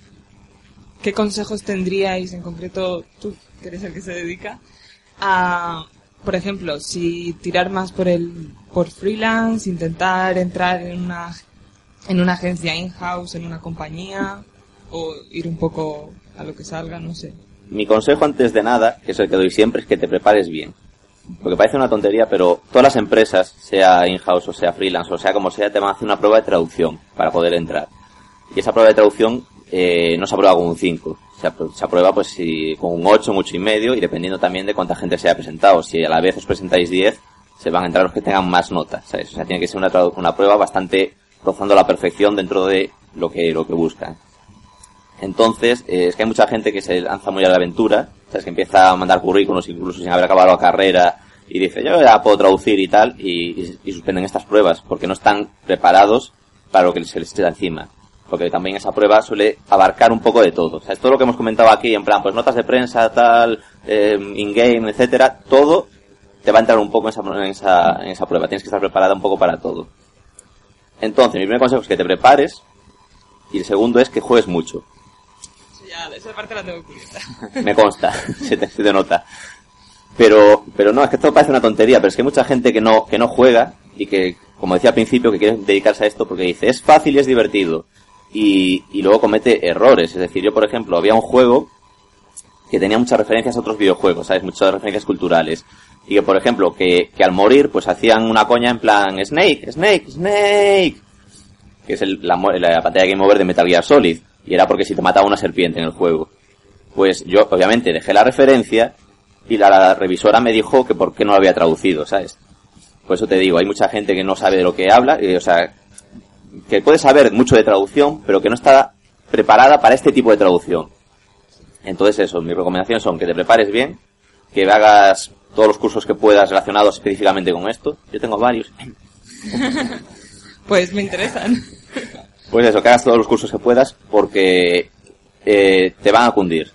qué consejos tendríais, en concreto tú, que eres el que se dedica, a, por ejemplo, si tirar más por el, por freelance, intentar entrar en una, en una agencia in-house, en una compañía, o ir un poco a lo que salga, no sé? Mi consejo antes de nada, que es el que doy siempre, es que te prepares bien. Porque parece una tontería, pero todas las empresas, sea in-house o sea freelance o sea como sea, te van a hacer una prueba de traducción para poder entrar. Y esa prueba de traducción eh, no se aprueba con un cinco. Se, aprueba, se aprueba pues si, con un ocho, un ocho y medio, y dependiendo también de cuánta gente se haya presentado. Si a la vez os presentáis diez, se van a entrar los que tengan más notas, ¿sabes? O sea, tiene que ser una, tradu- una prueba bastante rozando la perfección dentro de lo que, lo que buscan. Entonces, eh, es que hay mucha gente que se lanza muy a la aventura, ¿sabes? Que empieza a mandar currículos incluso sin haber acabado la carrera y dice, yo ya puedo traducir y tal, y, y, y suspenden estas pruebas porque no están preparados para lo que se les echa encima. Porque también esa prueba suele abarcar un poco de todo. O sea, es todo lo que hemos comentado aquí, en plan, pues notas de prensa, tal, eh, in-game, etcétera, todo te va a entrar un poco en esa, en esa, en esa prueba. Tienes que estar preparada un poco para todo. Entonces, mi primer consejo es que te prepares, y el segundo es que juegues mucho. Ya, esa parte la tengo cubierta. Me consta, se te, se te nota. Pero, pero no, es que esto parece una tontería, pero es que hay mucha gente que no, que no juega y que, como decía al principio, que quiere dedicarse a esto porque dice, es fácil y es divertido. Y, y luego comete errores. Es decir, yo por ejemplo, había un juego que tenía muchas referencias a otros videojuegos, ¿sabes? Muchas referencias culturales. Y que, por ejemplo, que, que al morir, pues hacían una coña en plan, Snake, Snake, Snake. Que es el, la, la pantalla de Game Over de Metal Gear Solid. Y era porque si te mataba una serpiente en el juego. Pues yo, obviamente, dejé la referencia y la, la revisora me dijo que por qué no lo había traducido, ¿sabes? Por eso te digo, hay mucha gente que no sabe de lo que habla, y, o sea, que puede saber mucho de traducción, pero que no está preparada para este tipo de traducción. Entonces eso, mis recomendaciones son que te prepares bien, que hagas todos los cursos que puedas relacionados específicamente con esto. Yo tengo varios. Pues me interesan. Pues eso, que hagas todos los cursos que puedas, porque eh, te van a cundir.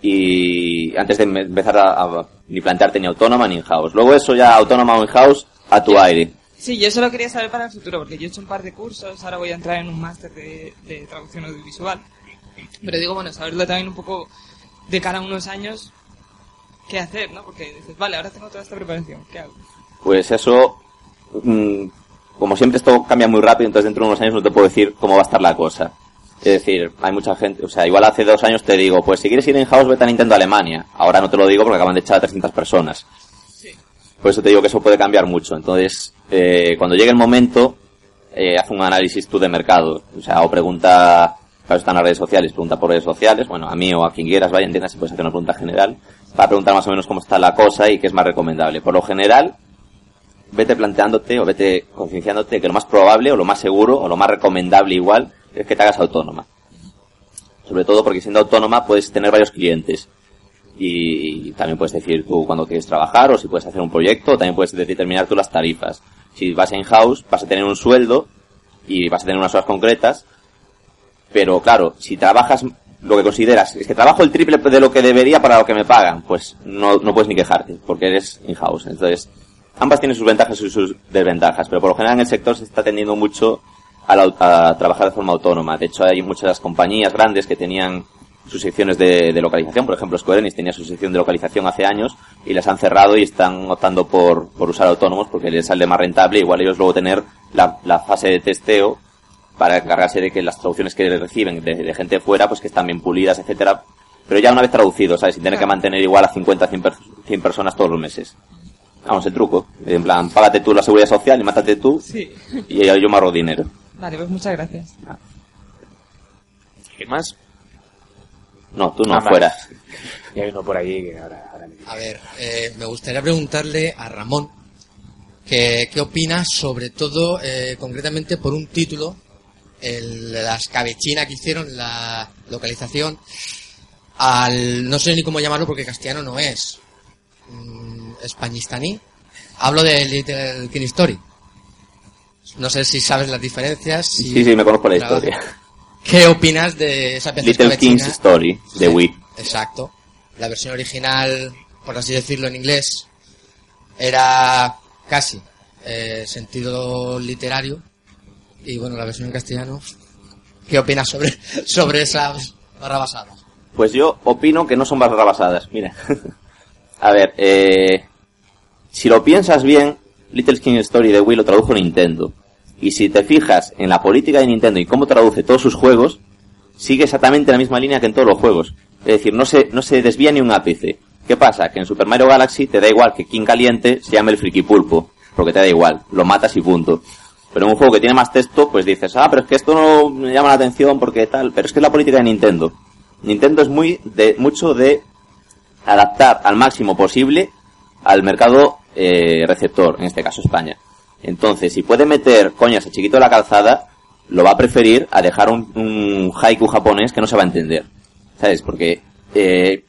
Y antes de empezar a, a ni plantearte ni autónoma ni in-house. Luego eso ya autónoma o in-house a tu aire. Sí, yo solo quería saber para el futuro, porque yo he hecho un par de cursos, ahora voy a entrar en un máster de, de traducción audiovisual. Pero digo, bueno, saberlo también un poco de cara a unos años, qué hacer, ¿no? Porque dices, vale, ahora tengo toda esta preparación, ¿qué hago? Pues eso, mmm, como siempre esto cambia muy rápido, entonces dentro de unos años no te puedo decir cómo va a estar la cosa. Es decir, hay mucha gente, o sea, igual hace dos años te digo, pues si quieres ir in-house vete a Nintendo Alemania. Ahora no te lo digo porque acaban de echar a trescientas personas. Sí. Por eso te digo que eso puede cambiar mucho. Entonces, eh, cuando llegue el momento, eh, haz un análisis tú de mercado. O sea, o pregunta, claro, están las redes sociales, pregunta por redes sociales, bueno, a mí o a quien quieras, vaya, entiendas, si puedes hacer una pregunta general, para preguntar más o menos cómo está la cosa y qué es más recomendable. Por lo general, vete planteándote o vete concienciándote que lo más probable o lo más seguro o lo más recomendable igual es que te hagas autónoma. Sobre todo porque siendo autónoma puedes tener varios clientes. Y también puedes decir tú cuándo quieres trabajar o si puedes hacer un proyecto, o también puedes determinar tú las tarifas. Si vas a in-house vas a tener un sueldo y vas a tener unas horas concretas, pero claro, si trabajas lo que consideras, es que trabajo el triple de lo que debería para lo que me pagan, pues no, no puedes ni quejarte porque eres in-house. Entonces, ambas tienen sus ventajas y sus desventajas, pero por lo general en el sector se está tendiendo mucho a, la, a trabajar de forma autónoma. De hecho, hay muchas compañías grandes que tenían sus secciones de, de localización. Por ejemplo, Square Enix tenía su sección de localización hace años y las han cerrado y están optando por, por usar autónomos porque les sale más rentable. Igual ellos luego tener la, la fase de testeo para encargarse de que las traducciones que reciben de, de gente de fuera, pues que están bien pulidas, etcétera. Pero ya una vez traducido, ¿sabes? Sin tener que mantener igual a cincuenta, cien personas todos los meses. Vamos, el truco. En plan, págate tú la seguridad social y mátate tú. Sí. Y yo me ahorro dinero. Vale, pues muchas gracias. ¿Qué más? No, tú no, ah, fuera. Y hay uno por allí que ahora... ahora me... A ver, eh, me gustaría preguntarle a Ramón que, qué opina sobre todo, eh, concretamente por un título, el, la escabechina que hicieron, la localización, al... no sé ni cómo llamarlo porque castellano no es. Mm, españistaní. Hablo de Little King Story. No sé si sabes las diferencias. Si sí, sí, me conozco la historia. ¿Qué opinas de esa pieza Little King's Story, de sí, Wii? Exacto. La versión original, por así decirlo en inglés, era casi eh, sentido literario. Y bueno, la versión en castellano, ¿qué opinas sobre, sobre esas barrabasadas? Pues yo opino que no son barrabasadas. Mira. A ver, eh, si lo piensas bien, Little King Story de Wii lo tradujo Nintendo. Y si te fijas en la política de Nintendo y cómo traduce todos sus juegos, sigue exactamente la misma línea que en todos los juegos. Es decir, no se, no se desvía ni un ápice. ¿Qué pasa? Que en Super Mario Galaxy te da igual que King Caliente se llame el Friki Pulpo, porque te da igual, lo matas y punto. Pero en un juego que tiene más texto, pues dices, ah, pero es que esto no me llama la atención porque tal, pero es que es la política de Nintendo. Nintendo es muy de, mucho de adaptar al máximo posible al mercado eh, receptor, en este caso España. Entonces, si puede meter coñas a Chiquito de la Calzada, lo va a preferir a dejar un, un haiku japonés que no se va a entender. ¿Sabes? Porque eh,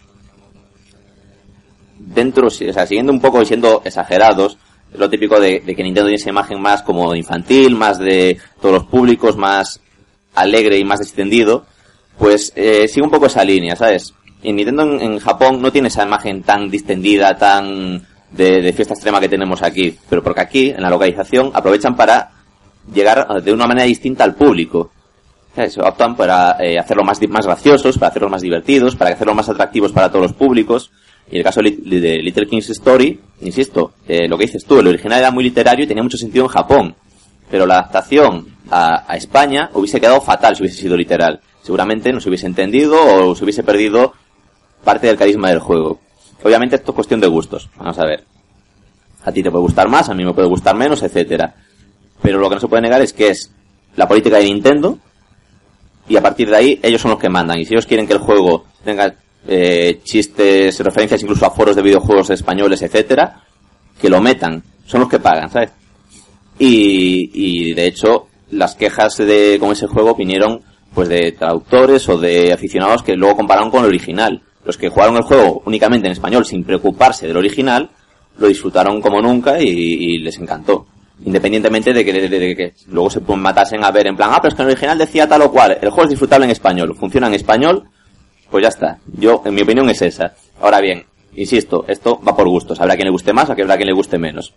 dentro, o sea, siguiendo un poco y siendo exagerados, es lo típico de, de que Nintendo tiene esa imagen más como infantil, más de todos los públicos, más alegre y más distendido, pues eh, sigue un poco esa línea, ¿sabes? Y Nintendo en, en Japón no tiene esa imagen tan distendida, tan... De, de fiesta extrema que tenemos aquí, pero porque aquí, en la localización, aprovechan para llegar de una manera distinta al público. ¿Sabes? Optan para eh, hacerlo más, más graciosos, para hacerlos más divertidos, para hacerlos más atractivos para todos los públicos. Y en el caso de, de Little King's Story, insisto, eh, lo que dices tú, el original era muy literario y tenía mucho sentido en Japón, pero la adaptación a, a España hubiese quedado fatal si hubiese sido literal. Seguramente no se hubiese entendido o se hubiese perdido parte del carisma del juego. Obviamente esto es cuestión de gustos. Vamos a ver. A ti te puede gustar más, a mí me puede gustar menos, etcétera. Pero lo que no se puede negar es que es la política de Nintendo y a partir de ahí ellos son los que mandan. Y si ellos quieren que el juego tenga eh, chistes, referencias incluso a foros de videojuegos españoles, etcétera, que lo metan. Son los que pagan, ¿sabes? Y, y de hecho, las quejas de con ese juego vinieron pues de traductores o de aficionados que luego compararon con el original. Los que jugaron el juego únicamente en español sin preocuparse del original lo disfrutaron como nunca y, y les encantó. Independientemente de que, de, de, de que luego se matasen a ver en plan, ah, pero es que el original decía tal o cual. El juego es disfrutable en español, funciona en español, pues ya está. Yo, en mi opinión, es esa. Ahora bien, insisto, esto va por gustos. Habrá quien le guste más, habrá quien le guste menos.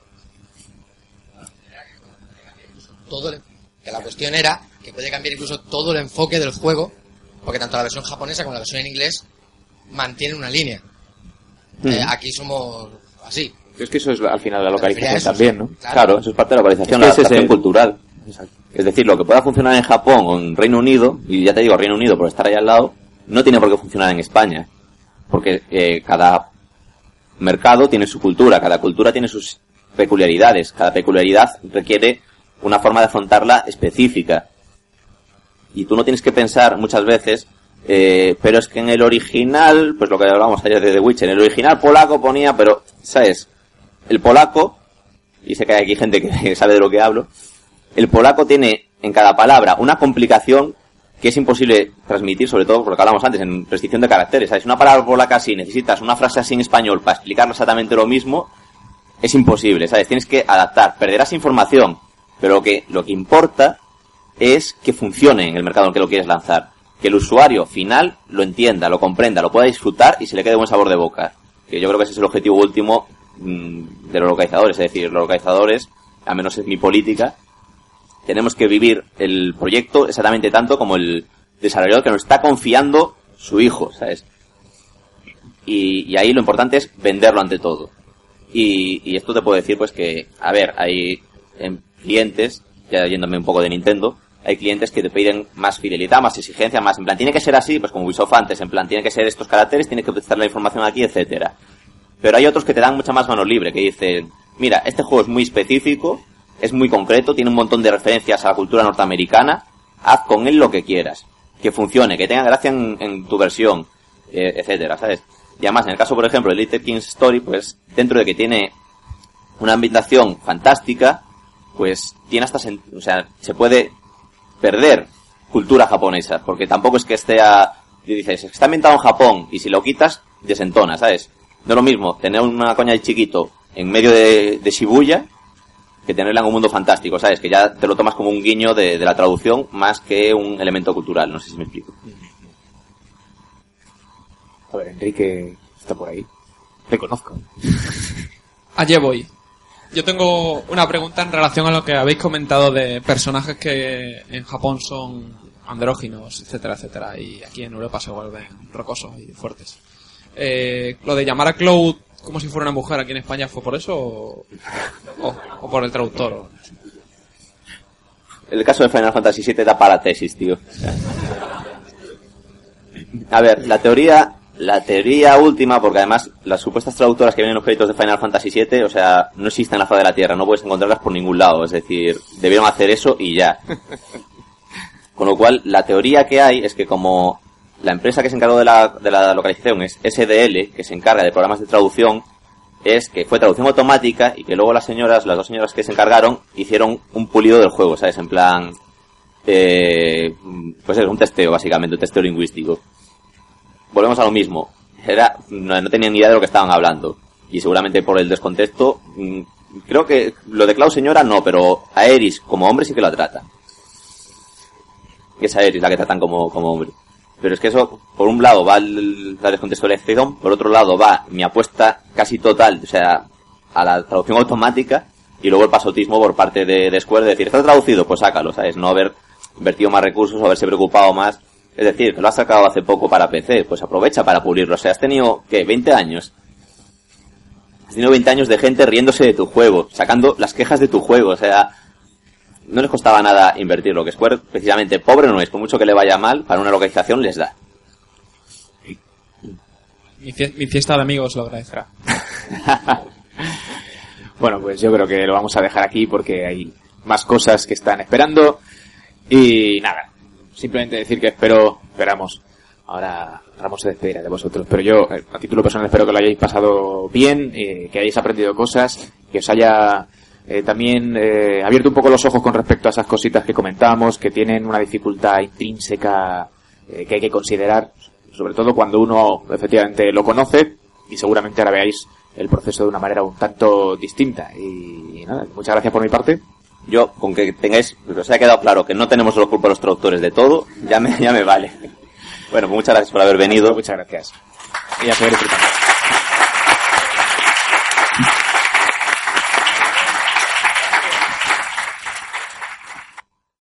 Todo el, que la cuestión era que puede cambiar incluso todo el enfoque del juego, porque tanto la versión japonesa como la versión en inglés mantienen una línea. Mm. Eh, aquí somos así. Es que eso es al final la localización eso, también, ¿no? Claro. claro, eso es parte de la localización, es la adaptación el... cultural. Exacto. Es decir, lo que pueda funcionar en Japón o en Reino Unido, y ya te digo Reino Unido por estar ahí al lado, no tiene por qué funcionar en España. Porque eh, cada mercado tiene su cultura, cada cultura tiene sus peculiaridades, cada peculiaridad requiere una forma de afrontarla específica. Y tú no tienes que pensar muchas veces, eh, pero es que en el original, pues lo que hablábamos ayer de The Witcher, en el original polaco ponía, pero, ¿sabes? El polaco, y sé que hay aquí gente que sabe de lo que hablo, el polaco tiene en cada palabra una complicación que es imposible transmitir, sobre todo por lo que hablamos antes, en restricción de caracteres, ¿sabes? Una palabra polaca así, necesitas una frase así en español para explicar exactamente lo mismo, es imposible, ¿sabes? Tienes que adaptar, perderás información, pero lo que, lo que importa es que funcione en el mercado en que lo quieres lanzar. Que el usuario final lo entienda, lo comprenda, lo pueda disfrutar y se le quede buen sabor de boca. Que yo creo que ese es el objetivo último mmm, de los localizadores. Es decir, los localizadores, al menos es mi política, tenemos que vivir el proyecto exactamente tanto como el desarrollador que nos está confiando su hijo, ¿sabes? Y, y ahí lo importante es venderlo ante todo. Y, y esto te puedo decir pues que, a ver, hay en clientes, ya yéndome un poco de Nintendo, hay clientes que te piden más fidelidad, más exigencia, más en plan, tiene que ser así, pues como Ubisoft antes, en plan, tiene que ser estos caracteres, tiene que prestar la información aquí, etcétera. Pero hay otros que te dan mucha más mano libre, que dicen, mira, este juego es muy específico, es muy concreto, tiene un montón de referencias a la cultura norteamericana, haz con él lo que quieras, que funcione, que tenga gracia en, en tu versión, eh, etcétera, ¿sabes? Y además, en el caso, por ejemplo, de Little King's Story, pues, dentro de que tiene una ambientación fantástica, pues, tiene hasta, sen- o sea, se puede perder cultura japonesa, porque tampoco es que esté a, dices, está ambientado en Japón, y si lo quitas, desentona, ¿sabes? No es lo mismo tener una coña de chiquito en medio de, de Shibuya, que tenerla en un mundo fantástico, ¿sabes? Que ya te lo tomas como un guiño de, de la traducción, más que un elemento cultural, no sé si me explico. A ver, Enrique está por ahí. Te conozco. Allí voy. Yo tengo una pregunta en relación a lo que habéis comentado de personajes que en Japón son andróginos, etcétera, etcétera, y aquí en Europa se vuelven rocosos y fuertes. Eh, lo de llamar a Cloud como si fuera una mujer aquí en España, ¿fue por eso o, o, o por el traductor? El caso de Final Fantasy siete da para tesis, tío. A ver, la teoría... La teoría última, porque además las supuestas traductoras que vienen en los créditos de Final Fantasy siete, o sea, no existen en la faz de la Tierra, no puedes encontrarlas por ningún lado, es decir, debieron hacer eso y ya. Con lo cual, la teoría que hay es que como la empresa que se encargó de la, de la localización es S D L, que se encarga de programas de traducción, es que fue traducción automática y que luego las señoras, las dos señoras que se encargaron, hicieron un pulido del juego, ¿sabes? En plan, eh, pues es un testeo, básicamente, un testeo lingüístico. Volvemos a lo mismo. Era, no, no tenían ni idea de lo que estaban hablando. Y seguramente por el descontexto, mmm, creo que lo de Cloud señora no, pero a Eris como hombre sí que la trata. Y es a Eris la que tratan como, como hombre. Pero es que eso, por un lado va el, la descontextualización, por otro lado va mi apuesta casi total, o sea, a la traducción automática, y luego el pasotismo por parte de, de Square de decir, ¿está traducido? Pues sácalo, ¿sabes? No haber invertido más recursos, haberse preocupado más. Es decir, que lo has sacado hace poco para P C, pues aprovecha para pulirlo. O sea, has tenido, ¿qué? veinte años. Has tenido veinte años de gente riéndose de tu juego, sacando las quejas de tu juego. O sea, no les costaba nada invertirlo. Que Square, precisamente, pobre no es. Por mucho que le vaya mal, para una localización les da. Mi, fie- mi fiesta de amigos lo agradecerá. Bueno, pues yo creo que lo vamos a dejar aquí porque hay más cosas que están esperando. Y nada. Simplemente decir que espero, esperamos, ahora Ramos se despedirá de vosotros, pero yo, a título personal, espero que lo hayáis pasado bien, eh, que hayáis aprendido cosas, que os haya eh, también eh, abierto un poco los ojos con respecto a esas cositas que comentábamos, que tienen una dificultad intrínseca eh, que hay que considerar, sobre todo cuando uno efectivamente lo conoce, y seguramente ahora veáis el proceso de una manera un tanto distinta. Y, y nada, muchas gracias por mi parte. Yo, con que tengáis, que os haya quedado claro que no tenemos solo culpa los traductores de todo, ya me, ya me vale. Bueno, pues muchas gracias por haber venido. Muchas gracias. Y a seguir disfrutando.